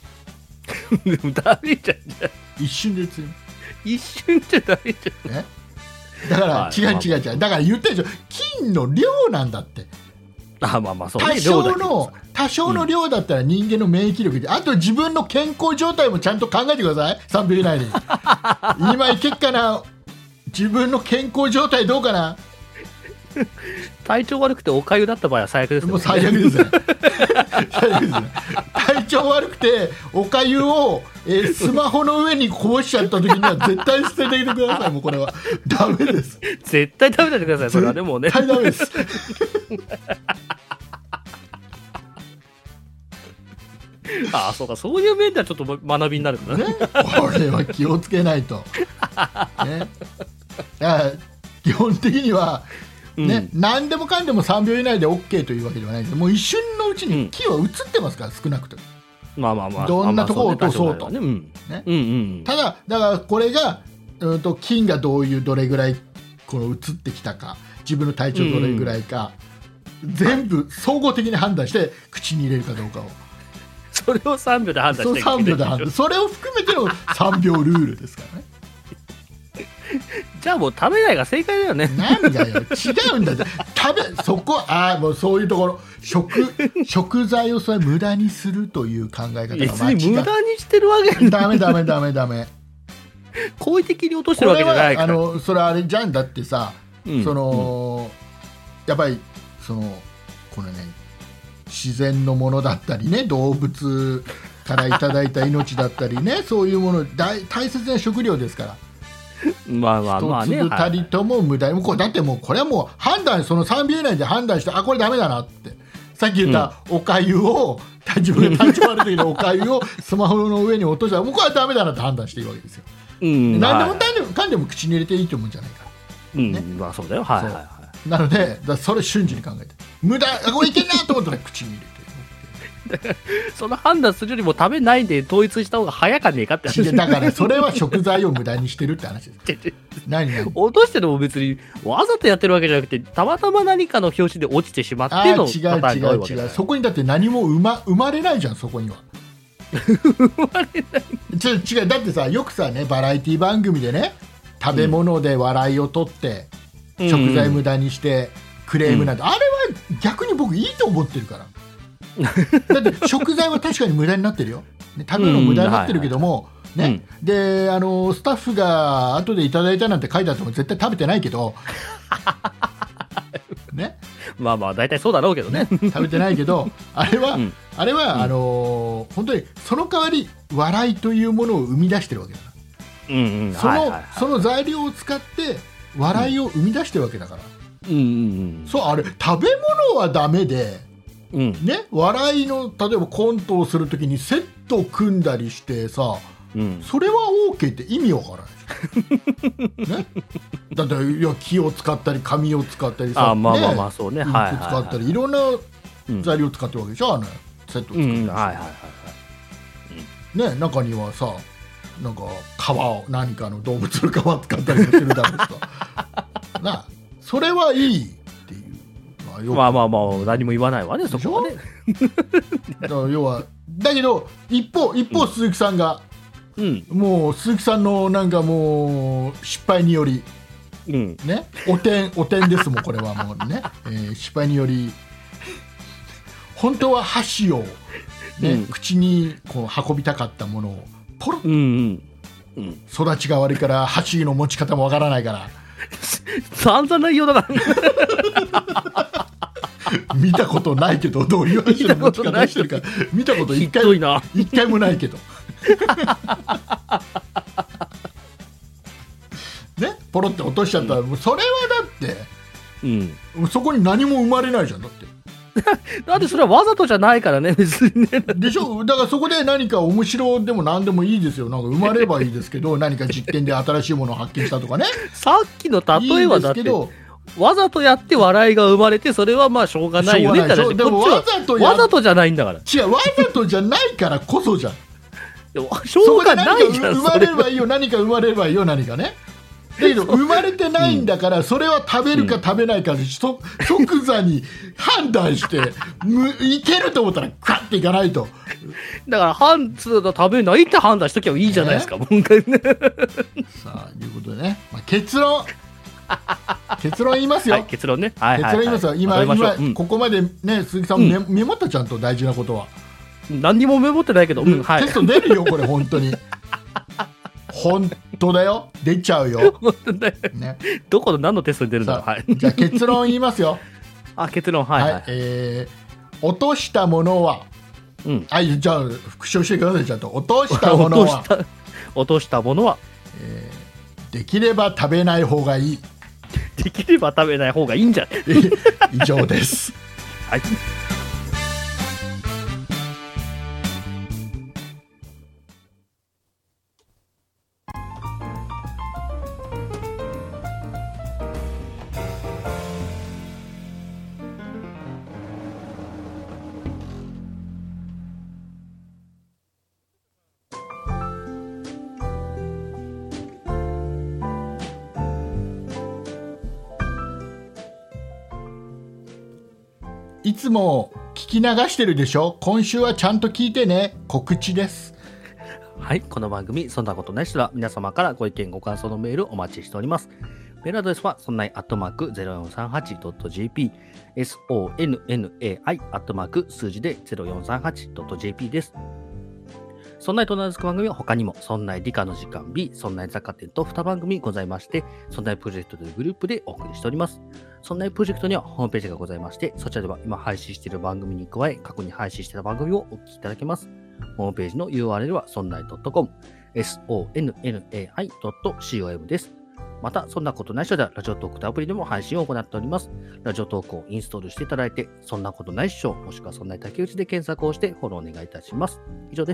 ダメじゃん。 一瞬で移ります。 一瞬じゃダメじゃん、 ね、だから違う、だから言ってるでしょ、菌の量なんだって。 あ、まあまあそうね、 多少の量だったら人間の免疫力で、あと自分の健康状態もちゃんと考えてください。3秒以内に今いけっかな、自分の健康状態どうかな。 体調悪くておかゆだった場合は最悪ですね。 もう最悪ですね最悪ですね。体調悪くておかゆを、スマホの上にこぼしちゃった時には絶対捨てていてください。もうこれはダメです。 絶対食べないでください。それはでもね、 絶対ダメですああ、そうか、そういう面ではちょっと学びになるんだね。 これは気をつけないと、ね、基本的には、ね、何でもかんでも3秒以内で OK というわけではないけど、もう一瞬のうちに木は映ってますから、少なくとも。 まあまあまあ、 どんなところを落とそうと。ただ、だからこれが、菌がどれぐらいこの映ってきたか、自分の体調どれぐらいか、全部総合的に判断して口に入れるかどうかを。 それを3秒で判断して 3秒で判断、それを含めての3秒ルールですからねじゃあもう食べないが正解だよね。 何がよ、違うんだよ。もうそういうところ、食材をそれ無駄にするという考え方が間違い。 別に無駄にしてるわけダメ好意的に落としてるわけじゃないから。 それあれじゃん。だってさ、やっぱりこれね、自然のものだったりね、動物からいただいた命だったりねそういうもの大切な食料ですから、 まあまあまあね、 一粒たりとも無駄に、だってもうこれはもう判断、その3秒以内で判断して、あ、これダメだなって、さっき言ったおかゆを、自分が体調悪い時のおかゆをスマホの上に落としたら、もうこれはダメだなって判断しているわけですよ。何でもかんでも口に入れていいと思うんじゃないか、ね、 まあそうだよ、はいはいはい。 なので、それ瞬時に考えて、無駄、これいけんなと思ったら口に入れてその判断するよりも食べないで統一した方が早かねえかって話。 だからそれは食材を無駄にしてるって話です何落としてるのも別にわざとやってるわけじゃなくて、たまたま何かの拍子で落ちてしまってのパターンが多いわけだ。 違う、そこにだって何も生まれないじゃん、そこには生まれない違う、だってさ、よくさね、バラエティ番組でね、食べ物で笑いを取って、食材無駄にしてクレームなんて、あれは逆に僕いいと思ってるからだって食材は確かに無駄になってるよ、ね、食べるの無駄になってるけども、ね、でスタッフが後でいただいたなんて書いてあっても絶対食べてないけどね、 まあまあ大体そうだろうけどね食べてないけど、あれは、本当にその代わり笑いというものを生み出してるわけだから、その材料を使って笑いを生み出してるわけだから、そう、あれ食べ物はダメで、ね、笑いの例えばコントをするときにセットを組んだりしてさ、それは OK って意味わからない、ね、だっていや木を使ったり紙を使ったりさ、 まあまあまあそうね、 インク使ったりいろんな材料を使ってるわけでしょ、セットを作ったり、中にはさ、なんか皮を何かの動物の皮使ったりするだろうとな、それはいいっていう。 まあまあまあ何も言わないわね、そこはね要はだけど一方鈴木さんが、もう鈴木さんのなんかもう失敗により、ね、お点ですもんこれはもうね、失敗により本当は箸を、ね、口にこう運びたかったものをポロッ、育ちが悪いから箸の持ち方もわからないから散々な言いようだから見たことないけど、どういう箸の持ち方してるか見たこと一回もないけどね、ポロって落としちゃったら、もうそれはだって、そこに何も生まれないじゃん。だってだってそれはわざとじゃないからね、別にね。 でしょ。だからそこで何か面白でも何でもいいですよ。なんか生まれればいいですけど何か実験で新しいものを発見したとかねさっきの例えはだってわざとやって笑いが生まれて、それはまあしょうがないよねって話。 でもわざとじゃないんだから。 違う、わざとじゃないからこそじゃん。 しょうがないじゃん。 生まれればいいよ、何か生まれればいいよ、何かね。だけど生まれてないんだから、それは食べるか食べないかで即座に判断していけると思ったらガッていかないと。 だから食べないって判断しときゃいいじゃないですか、今回ね。 さあいうことでね、結論結論言いますよ、 はい、結論ね、はいはいはい、 結論言いますよ、今、ここまでね、鈴木さん、メモったちゃんと大事なことは。 何にもメモってないけど、 テスト出るよ、これ、本当に。本当だよ、出ちゃうよ。 本当だよ、ね、どこの何のテストに出るんだろう、はい、 じゃあ結論言いますよ。 結論、はい、はい、 落としたものは、じゃあ復唱してください。ちゃんと落としたものは落としたものは、 できれば食べない方がいい。 できれば食べない方がいいんじゃない以上です。 はい。 いつも聞き流してるでしょ。今週はちゃんと聞いてね。告知です。 はい、この番組そんなことない人は皆様からご意見ご感想のメールお待ちしております。メールアドレスはそんない@0438.jp sonnai@ 数字で 0438.jp です。そんないと名付く番組は他にもそんない理科の時間 B、そんない雑貨店と2番組ございまして、そんないプロジェクトというグループでお送りしております。そんないプロジェクトにはホームページがございまして、そちらでは今配信している番組に加え、過去に配信していた番組をお聞きいただけます。ホームページの URL はそんない .com、sonnai.com です。また、そんなことない人ではラジオトークとアプリでも配信を行っております。ラジオトークをインストールしていただいて、そんなことないっしょ、もしくはそんない竹内で検索をしてフォローお願いいたします。以上です。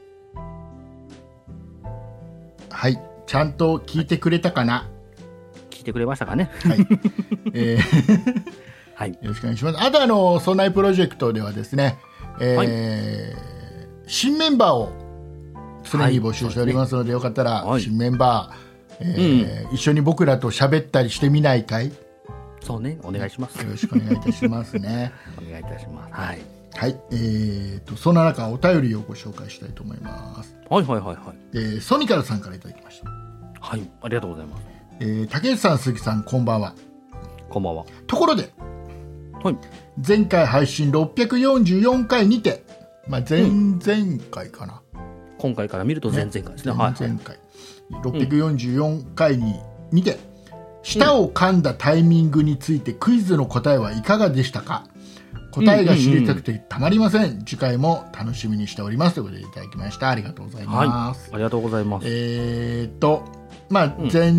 はい、ちゃんと聞いてくれたかな。 聞いてくれましたかね。 はい、はい、よろしくお願いします。あとそんないプロジェクトではですね、新メンバーを常に募集しておりますので、よかったら新メンバー、一緒に僕らと喋ったりしてみないかい。 そうね、お願いします。 よろしくお願いいたしますね。 お願いいたします。はい。 はい、そんな中お便りをご紹介したいと思います。 はいはいはいはい。 ソニカルさんからいただきました。 はい、ありがとうございます。 竹内さん、鈴木さん、こんばんは。 こんばんは。 ところで、 はい、 前回配信644回にて、前々回かな、 今回から見ると前々回ですね。 前々回、644回にて、舌を噛んだタイミングについてクイズの答えはいかがでしたか。答えが知りたくてたまりません。次回も楽しみにしておりますということでいただきました。ありがとうございます。 はい、ありがとうございます。 前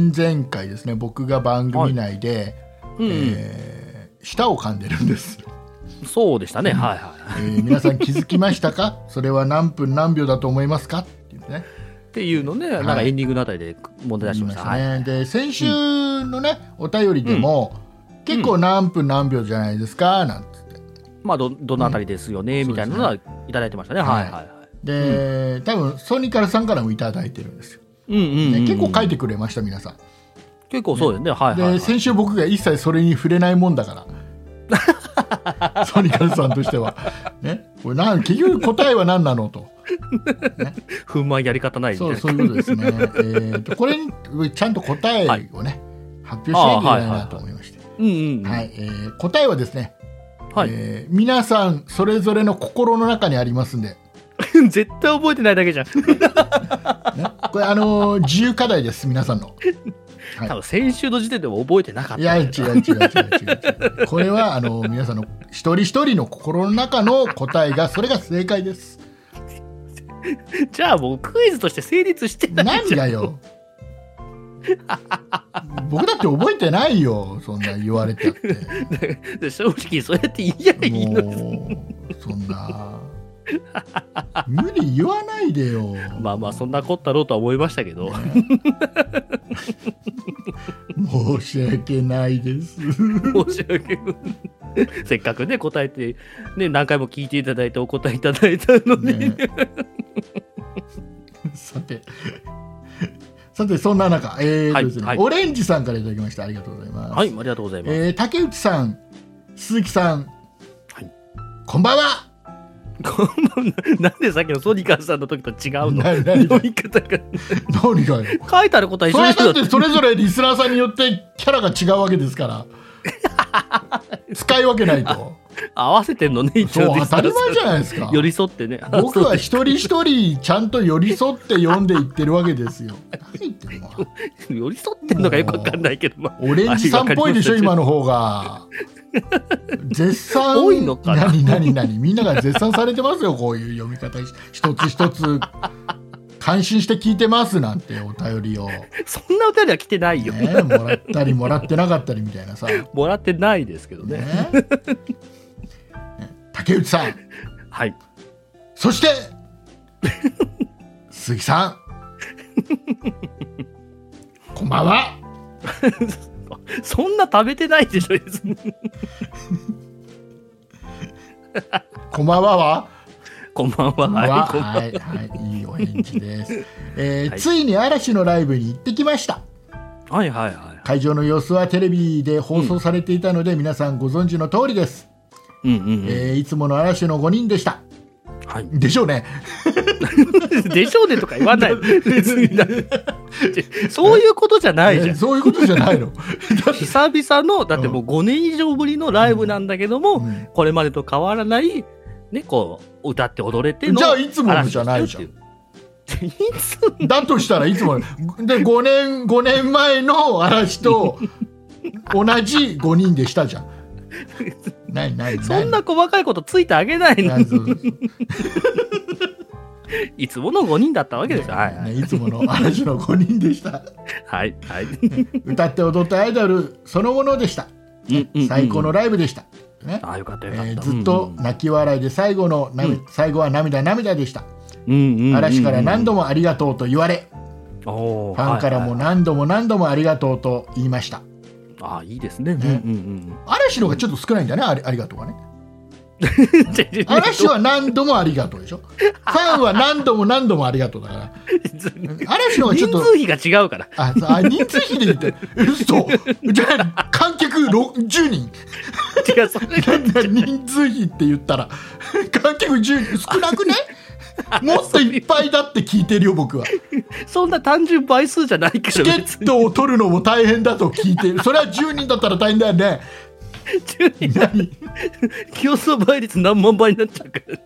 々回ですね、僕が番組内で、舌を噛んでるんです。 そうでしたね。はいはい。 皆さん気づきましたか。それは何分何秒だと思いますかっていうね。 っていうのね、なんかエンディングのあたりで問題出しましたね。 で、先週のね、お便りでも、結構何分何秒じゃないですかなんて。 どのあたりですよね、みたいなのはいただいてましたね。はいはいはい。 で、多分ソニカルさんからもいただいてるんですよ。結構書いてくれました、皆さん。 結構そうですね。はいはいはい。 で、先週僕が一切それに触れないもんだからソニカルさんとしてはね、これ結局答えは何なのと、 ね、ふんまんやり方ないみたいな。 そういうことですね。これにちゃんと答えをね、発表しなきゃいけないなと思いまして、答えはですね、皆さんそれぞれの心の中にありますんで絶対覚えてないだけじゃん、 ね、これ自由課題です、皆さんの。 多分先週の時点でも覚えてなかった。 いや、違う。これは皆さんの一人一人の心の中の答えが、それが正解です。 じゃあもうクイズとして成立してないじゃん。 何がよ僕だって覚えてないよ、そんな言われちゃってで正直そうやって言いやいいのに、 そんな無理言わないでよ。 そんなこったろうとは思いましたけど、 申し訳ないです。 申し訳ないせっかくね答えて、ね、何回も聞いていただいてお答えいただいたのに、 さてそんな中、オレンジさんからいただきました。ありがとうございます。 はい、ありがとうございます。 竹内さん、鈴木さん、こんばんは。 なんでさっきのソニカルさんの時と違うの？ 何がよ。 書いてあることは一緒ですよ。 それだってそれぞれリスナーさんによってキャラが違うわけですから使い分けないと合わせてんのね、一応。 そう、当たり前じゃないですか。 寄り添ってね。 僕は一人一人ちゃんと寄り添って読んでいってるわけですよ。何言ってんの寄り添ってんのかよくわかんないけど、 オレンジさんっぽいでしょ今の方が。絶賛多いのかな。 何みんなが絶賛されてますよ、こういう読み方一つ一つ感心して聞いてますなんてお便りを。 そんなお便りは来てないよ、 ね、もらったりもらってなかったりみたいなさ。 もらってないですけどね。 竹内さん、 はい。 そして鈴木さん、こんばんは。 そんな食べてないでしょ。 こんばんはは。 こんばんは。 はい、いいお返事です。ついに嵐のライブに行ってきました。 はいはいはい。 会場の様子はテレビで放送されていたので、皆さんご存知の通りです。いつもの嵐の5人でした。 はい、 でしょうね。 でしょうねとか言わない。そういうことじゃないじゃん。 そういうことじゃないの。 久々の、だってもう5年以上ぶりのライブなんだけども、これまでと変わらない、ね、こう歌って踊れての。 じゃあいつものじゃないじゃん。だとしたらいつもで5年前の嵐と同じ5人でしたじゃん。 そんな細かいことついてあげないの。いつもの5人だったわけですよ。 いつもの嵐の5人でした。 はいはい。 歌って踊ったアイドルそのものでした。最高のライブでした。ね、 よかったよかった。 ずっと泣き笑いで最後は涙でした。嵐から何度もありがとうと言われ、ファンからも何度もありがとうと言いました。 いいですね。 嵐の方がちょっと少ないんだね、ありがとうがね。嵐は何度もありがとうでしょ。ファンは何度もありがとうだから。嵐の方がちょっと人数比が違うから。 人数比で言って嘘。じゃあ観客10人。 違う、それが人数比って言ったら観客10人少なくね。もっといっぱいだって聞いてるよ僕は。 そんな単純倍数じゃないけど、 チケットを取るのも大変だと聞いてる。それは10人だったら大変だよね。 10人競争倍率何万倍になっちゃうから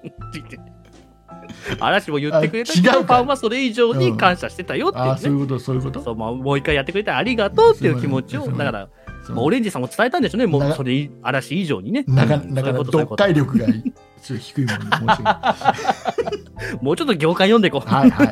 嵐も言ってくれたけど、ファンはそれ以上に感謝してたよっていうね。 そういうこと。 もう一回やってくれてありがとうっていう気持ちを、だからオレンジさんも伝えたんでしょうね。もうそれ嵐以上にね。 だから読解力がちょっと低いものに申し訳ない。 もうちょっと行間読んでいこう。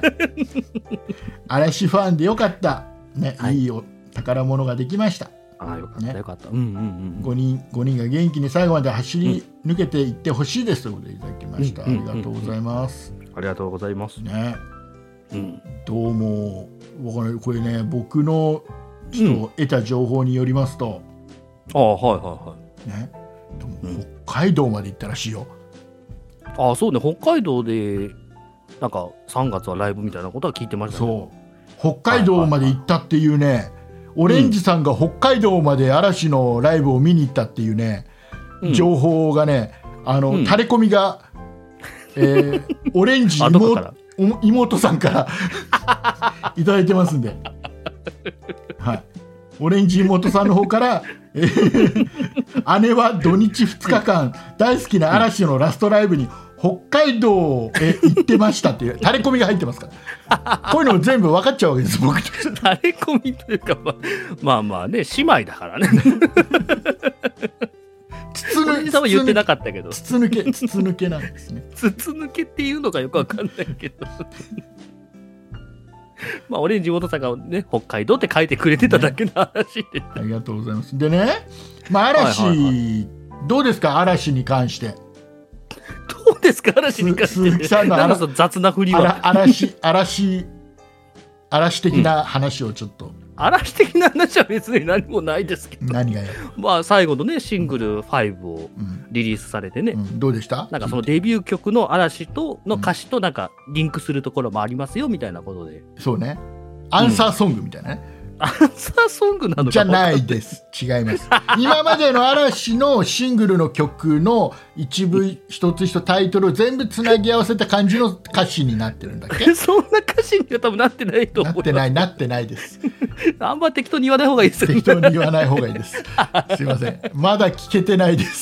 嵐ファンでよかったね。いい宝物ができました。 よかったよかった。 5人が元気に最後まで走り抜けていってほしいですということでいただきました。ありがとうございます。 ありがとうございますね。どうもこれね、僕のちょっと得た情報によりますと、ね、北海道まで行ったらしいよ。 そうね、北海道でなんか3月はライブみたいなことは聞いてましたね。 そう、北海道まで行ったっていうね、オレンジさんが北海道まで嵐のライブを見に行ったっていうね、情報がね、垂れ込みが、オレンジ妹さんからいただいてますんで、オレンジ妹さんの方から、姉は土日2日間大好きな嵐のラストライブに北海道へ行ってましたっていうタレコミが入ってますから、こういうのも全部分かっちゃうわけです、僕。 タレコミというか、まあね、姉妹だからね。筒さんは言ってなかったけど、 筒抜けなんですね。 筒抜けっていうのがよく分かんないけど。オレンジ元さんがね、北海道って書いてくれてただけの話で、 ありがとうございます。でね、嵐、どうですか、嵐に関して。 どうですか、嵐に関して。鈴木さんの雑な振りは。 嵐的な話をちょっと。 嵐的な話は別に何もないですけど。 何がよ。 最後のね、シングル5をリリースされてね。 どうでした？ なんかそのデビュー曲の嵐との歌詞となんかリンクするところもありますよみたいなことで。 そうね。アンサーソングみたいなね。 アンサーソングなのかじゃないです。違います。今までの嵐のシングルの曲の一部一つ一つタイトルを全部つなぎ合わせた感じの歌詞になってるんだっけ？ そんな歌詞には多分なってないと思う。 なってないです。 あんま適当に言わない方がいいですよ。 適当に言わない方がいいです。すいません。まだ聞けてないです。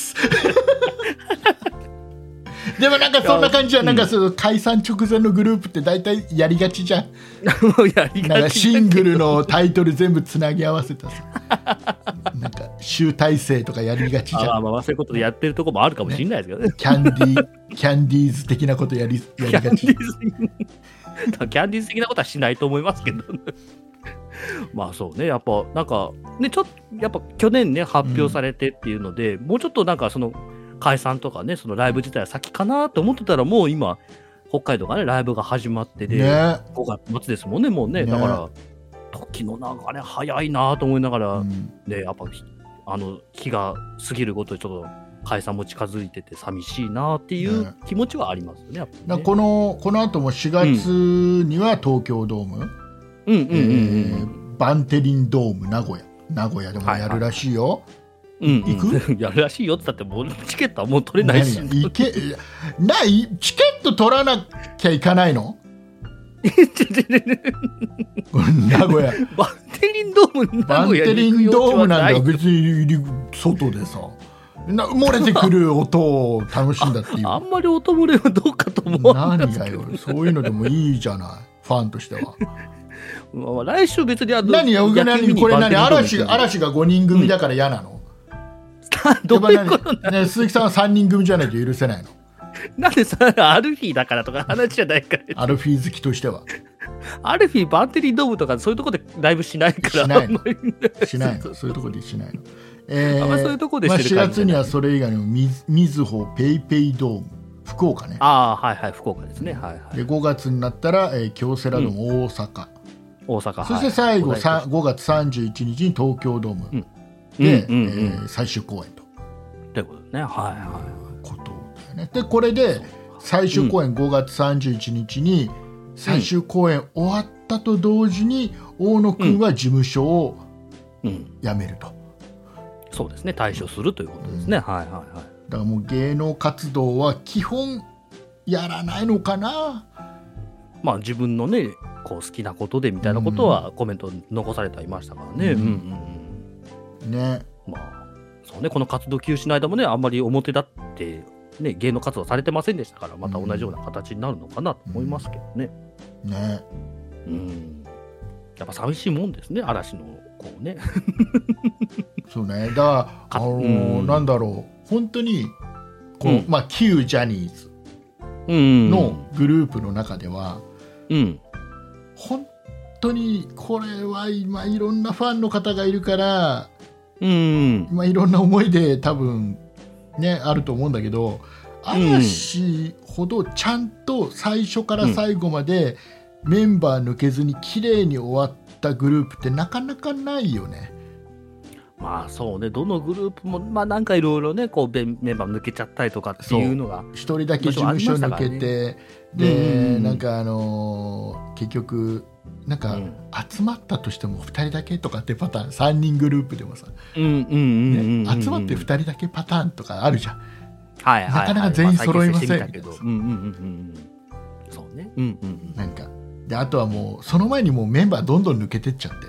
でもなんかそんな感じは、なんかその解散直前のグループって大体やりがちじゃん。なんかシングルのタイトル全部つなぎ合わせたさ、なんか集大成とかやりがちじゃん。 まあそういうことでやってるとこもあるかもしれないですけどね。 キャンディーズ的なことやりがち。 キャンディーズ的なことはしないと思いますけど、ね、まあそうね、やっぱなんかね、ちょっとやっぱ去年ね発表されてっていうので、もうちょっとなんかその解散とかね、そのライブ自体は先かなと思ってたら、もう今北海道がねライブが始まってで、5月末ですもんね、もうね、だから時の流れ早いなと思いながら、ね、やっぱ日が過ぎるごとにちょっと解散も近づいてて寂しいなっていう気持ちはありますよね。やっぱね、この後も4月には東京ドーム、バンテリンドーム名古屋でもやるらしいよ。行く？ やるらしいよって言ったって、もうチケットはもう取れないし。 チケット取らなきゃいかないの？名古屋バンテリンドームなんだ、別に外でさ漏れてくる音を楽しんだっていう。 あんまり音漏れはどうかと思う。 何がよ、そういうのでもいいじゃない、ファンとしては。 来週別にこれ嵐が5人組だから嫌なの？ どういうことなの？ 鈴木さんは3人組じゃないと許せないの？ なんでさ、アルフィーだからとか話じゃないから。 アルフィー好きとしては。 アルフィーバンテリードームとかそういうところでライブしないから。 しないの。そういうところでしないの。 そういうところでしてる感じ。 4月にはそれ以外にもみずほペイペイドーム福岡ね。 はいはい、福岡ですね。はいはい。 で5月になったら、京セラドーム大阪。そして最後5月31日に東京ドームで最終公演と。 ということですね。はいはい。 でこれで最終公演5月31日に最終公演終わったと同時に大野くんは事務所を辞めると、 そうですね、退所するということですね。はいはいはい。 だからもう芸能活動は基本やらないのかな。 まあ自分のねこう好きなことでみたいなことはコメント残されてはいましたからね。 ね、 まあそうね、この活動休止の間もねあんまり表立ってね、芸能活動されてませんでしたから、また同じような形になるのかなと思いますけどね。やっぱ寂しいもんですね、嵐のこうね。 そうね、だからなんだろう、本当にこう、旧ジャニーズのグループの中では、本当にこれは今いろんなファンの方がいるから、いろんな思いで多分ね、あると思うんだけど、嵐ほどちゃんと最初から最後までメンバー抜けずに綺麗に終わったグループってなかなかないよね。 まあそうね、どのグループもなんかいろいろねこうメンバー抜けちゃったりとかっていうのが一人だけ事務所抜けて、でなんか結局なんか集まったとしても2人だけとかってパターン、3人グループでもさ、集まって2人だけパターンとかあるじゃん。なかなか全員揃いませんけど、そうね、なんかで、あとはもうその前にもうメンバーどんどん抜けてっちゃって、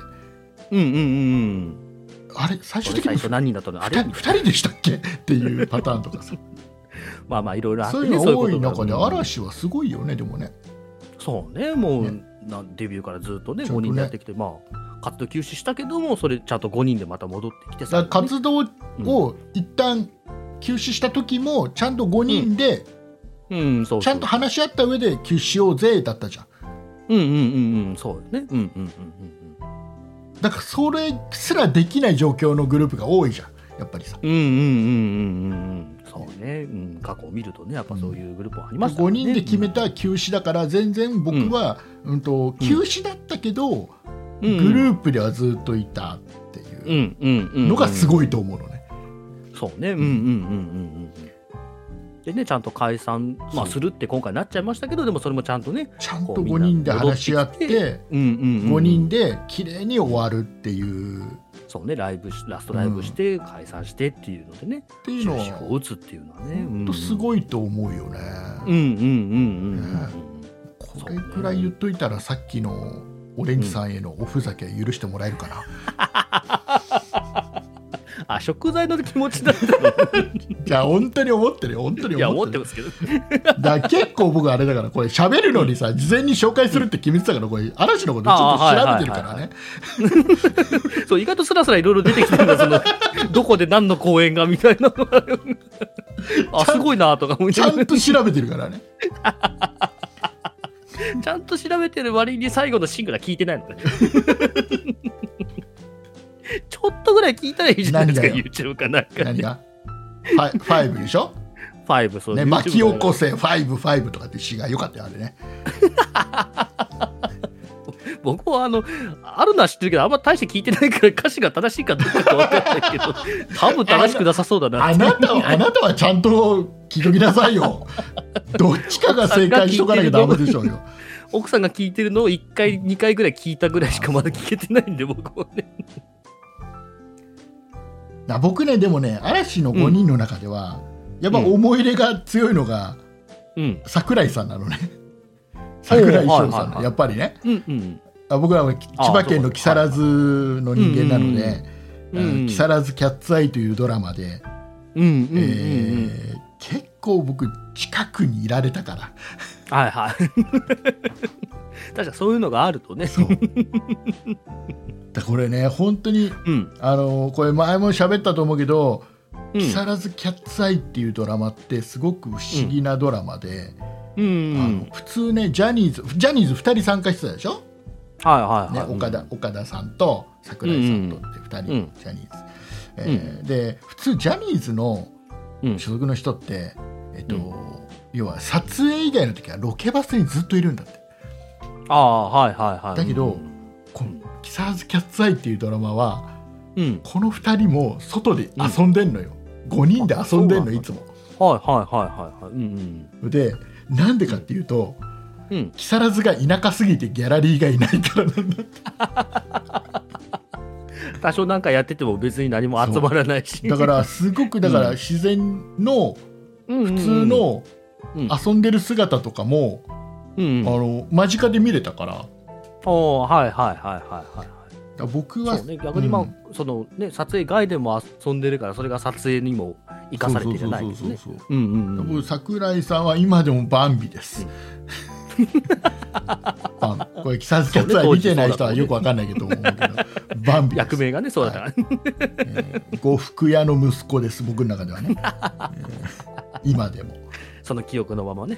あれ最終的に何人だったの、あれ 2人でしたっけっていうパターンとかさまあいろいろあって、 そういうの多い中で嵐はすごいよね。でもね、 そうね、もうデビューからずっとね5人でやってきて、活動休止したけども、それちゃんと5人でまた戻ってきてさ、 活動を一旦休止した時もちゃんと5人でちゃんと話し合った上で休止しようぜだったじゃん。 そうね。 だからそれすらできない状況のグループが多いじゃん、やっぱりさ。 そうね、過去を見るとね、やっぱそういうグループはありますからね。 5人で決めた休止だから、全然僕は、休止だったけど、グループではずっといたっていうのがすごいと思うのね。 そうね、いでねちゃんと解散、するって今回なっちゃいましたけど、でもそれもちゃんとねちゃんと5人で話し合って、5人で綺麗に終わるっていう。 そうね、ラストライブして解散してっていうのでね、 っていうのを打つっていうのはね、 本当すごいと思うよね。これくらい言っといたらさっきのオレンジさんへのおふざけ許してもらえるかな。 あ、食材の気持ちだったの。 いや本当に思ってるよ、本当に思ってますけど。 だ結構僕あれだから、これ喋るのにさ事前に紹介するって決めてたから、これ嵐のことちょっと調べてるからね。 そう意外とスラスラいろいろ出てきてるんだ、そのどこで何の公演がみたいなのがあ、すごいなとか思って、 ちゃんと調べてるからね。 ちゃんと調べてる割に最後のシングルは聞いてないのね。ちょっとぐらい聞いたらいいじゃないですか、YouTube かなんか。 何が5でしょ。 5、そうね、巻き起こせ5とかって詩がよかったよ、あれね。 僕はあるのは知ってるけど、あんま大して聞いてないから歌詞が正しいかどうかわかんないけど、多分正しくなさそうだな。 あなたはちゃんと聞いときなさいよ。どっちかが正解しとかなきゃダメでしょうよ。 奥さんが聞いてるのを1回2回ぐらい聞いたぐらいしかまだ聞けてないんで、僕はね。 僕ね、でもね、嵐の5人の中では、やっぱ思い入れが強いのが、桜井さんなのね。桜井翔さん、やっぱりね。僕らは千葉県の木更津の人間なので、木更津キャッツアイというドラマで、結構僕近くにいられたから。 はいはい。確かにそういうのがあるとね。 そう。だこれね、本当に、これ前も喋ったと思うけど、木更津キャッツアイっていうドラマってすごく不思議なドラマで、普通ね、ジャニーズ2人参加してたでしょ。岡田さんと桜井さんとって2人、ジャニーズ、で普通ジャニーズの所属の人って、要は撮影以外の時はロケバスにずっといるんだって。だけど、この木更津キャッツアイっていうドラマは、この2人も外で遊んでんのよ。5人で遊んでんの、いつも。で、なんでかっていうと、木更津が田舎すぎてギャラリーがいないからなんだって。 多少なんかやってても別に何も集まらないし。 だからすごく自然の普通の遊んでる姿とかも間近で見れたから。僕は逆にそのね、撮影外でも遊んでるから、それが撮影にも生かされてじゃないですね。 桜井さんは今でもバンビです。これ木更津キャッツアイ見てない人はよくわかんないけど思うけど、バンビです。 役名がね、そうだから。 呉服屋の息子です、僕の中ではね。今でもその記憶のままね。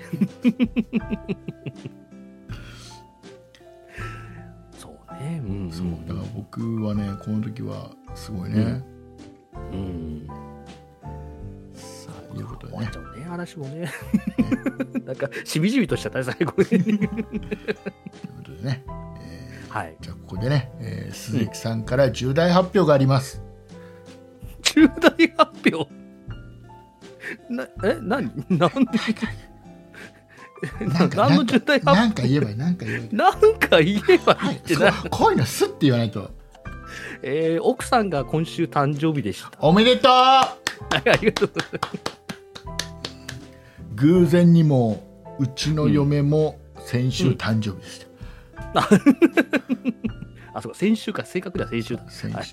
そうだから僕はね、この時はすごいね。さあ、いうことでね。 嵐もね。なんかしみじみとしちゃった最後に。ということでね。じゃあここでね、鈴木さんから重大発表があります。 重大発表。何で？何の重大発表？ なんか言えばいい、なんか言えばいいってこういうのスッて言わないと。 奥さんが今週誕生日でした。 おめでとう。 ありがとうございます。 偶然にもうちの嫁も先週誕生日でした。 あ、そうか、先週か、正確には先週だ。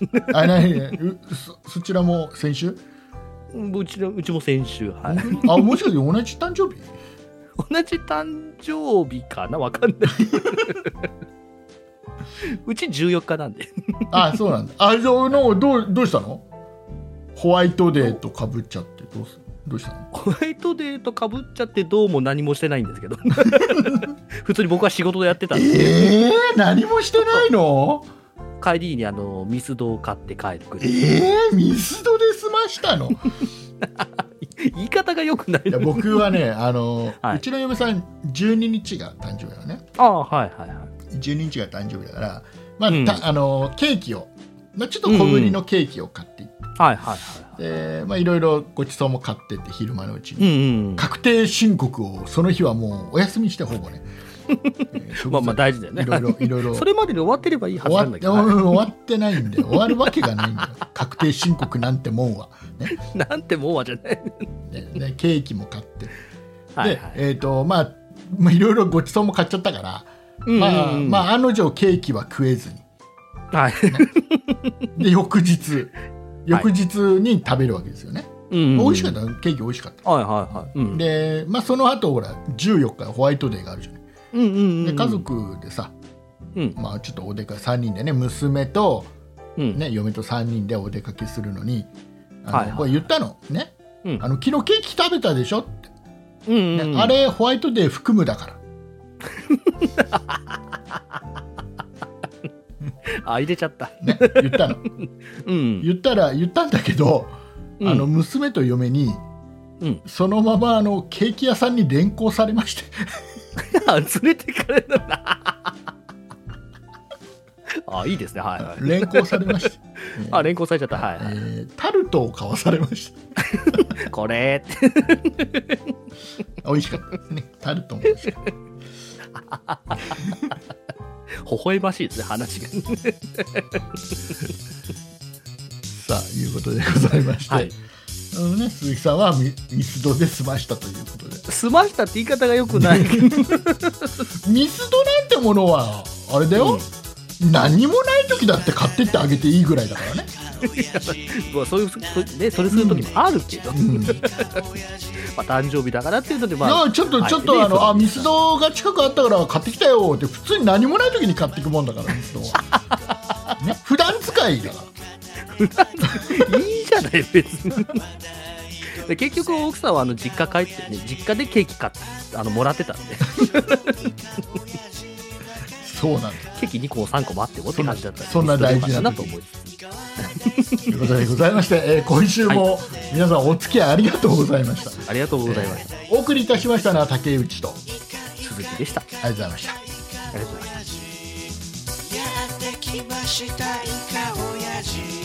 そちらも先週？ うちも先週。 もしかして同じ誕生日？ 同じ誕生日かな、わかんない。うち14日なんで。 そうなんだ。じゃあどうしたの？ホワイトデーとかぶっちゃってどうしたの？ ホワイトデーとかぶっちゃってどうも何もしてないんですけど。普通に僕は仕事でやってたんで。 何もしてないの？ 帰りにミスドを買って帰るくらい。 ミスドで済ましたの？ 言い方が良くない。 いや僕はね、うちの嫁さん12日が誕生日だよね。12日が誕生日だから、ケーキをちょっと小ぶりのケーキを買っていって、 はいはいはい。 でいろいろごちそうも買ってて昼間のうちに、確定申告をその日はもうお休みしてほぼねまあ大事だよね。 いろいろそれまでに終わってればいいはずなんだけど、 終わってないんで終わるわけがないんだよ確定申告なんてもんは、ね、 なんてもんはじゃないでケーキも買って、はいはい、でいろいろごちそうも買っちゃったから、案の定ケーキは食えずに、 はいね、で翌日に食べるわけですよね。美味しかった、ケーキ美味しかった。 はいはいはい。 で、その後ほら14日ホワイトデーがあるじゃない。で家族でさ、ちょっとお出かけ3人でね、娘と、嫁と3人でお出かけするのに、これ言ったのね、昨日ケーキ食べたでしょって、あれホワイトデー含むだから入れちゃった、 ね、言ったの、言ったんだけど、娘と嫁に、そのままケーキ屋さんに連行されまして連れてかれたないいですね、はいはい、 連行されまして連行されちゃった、はい、 タルトを買わされましたこれって美味しかったですね、タルトも美味しかった微笑ましいですね、話がさあいうことでございまして、はい、鈴木さんはミスドで済ましたということで、 済ましたって言い方がよくないミスドなんてものはあれだよ、何もない時だって買ってってあげていいぐらいだからねそういうね、それする時もあるけど、誕生日だからっていうので、 ちょっとミスドが近くあったから買ってきたよって普通に何もない時に買っていくもんだから、ミスドは、ね、普段使いだからいいじゃない別にで結局奥さんは実家帰ってね、実家でケーキもらってたんでそうなんだ、 ケーキ2個も3個もあってもって感じだったんで、 そんな大事なと思いということでございまして、今週も皆さんお付き合いありがとうございました。 ありがとうございました。 お送りいたしましたのは竹内と鈴木でした。 ありがとうございました。 ありがとうございました。 やってきましたイカオヤジ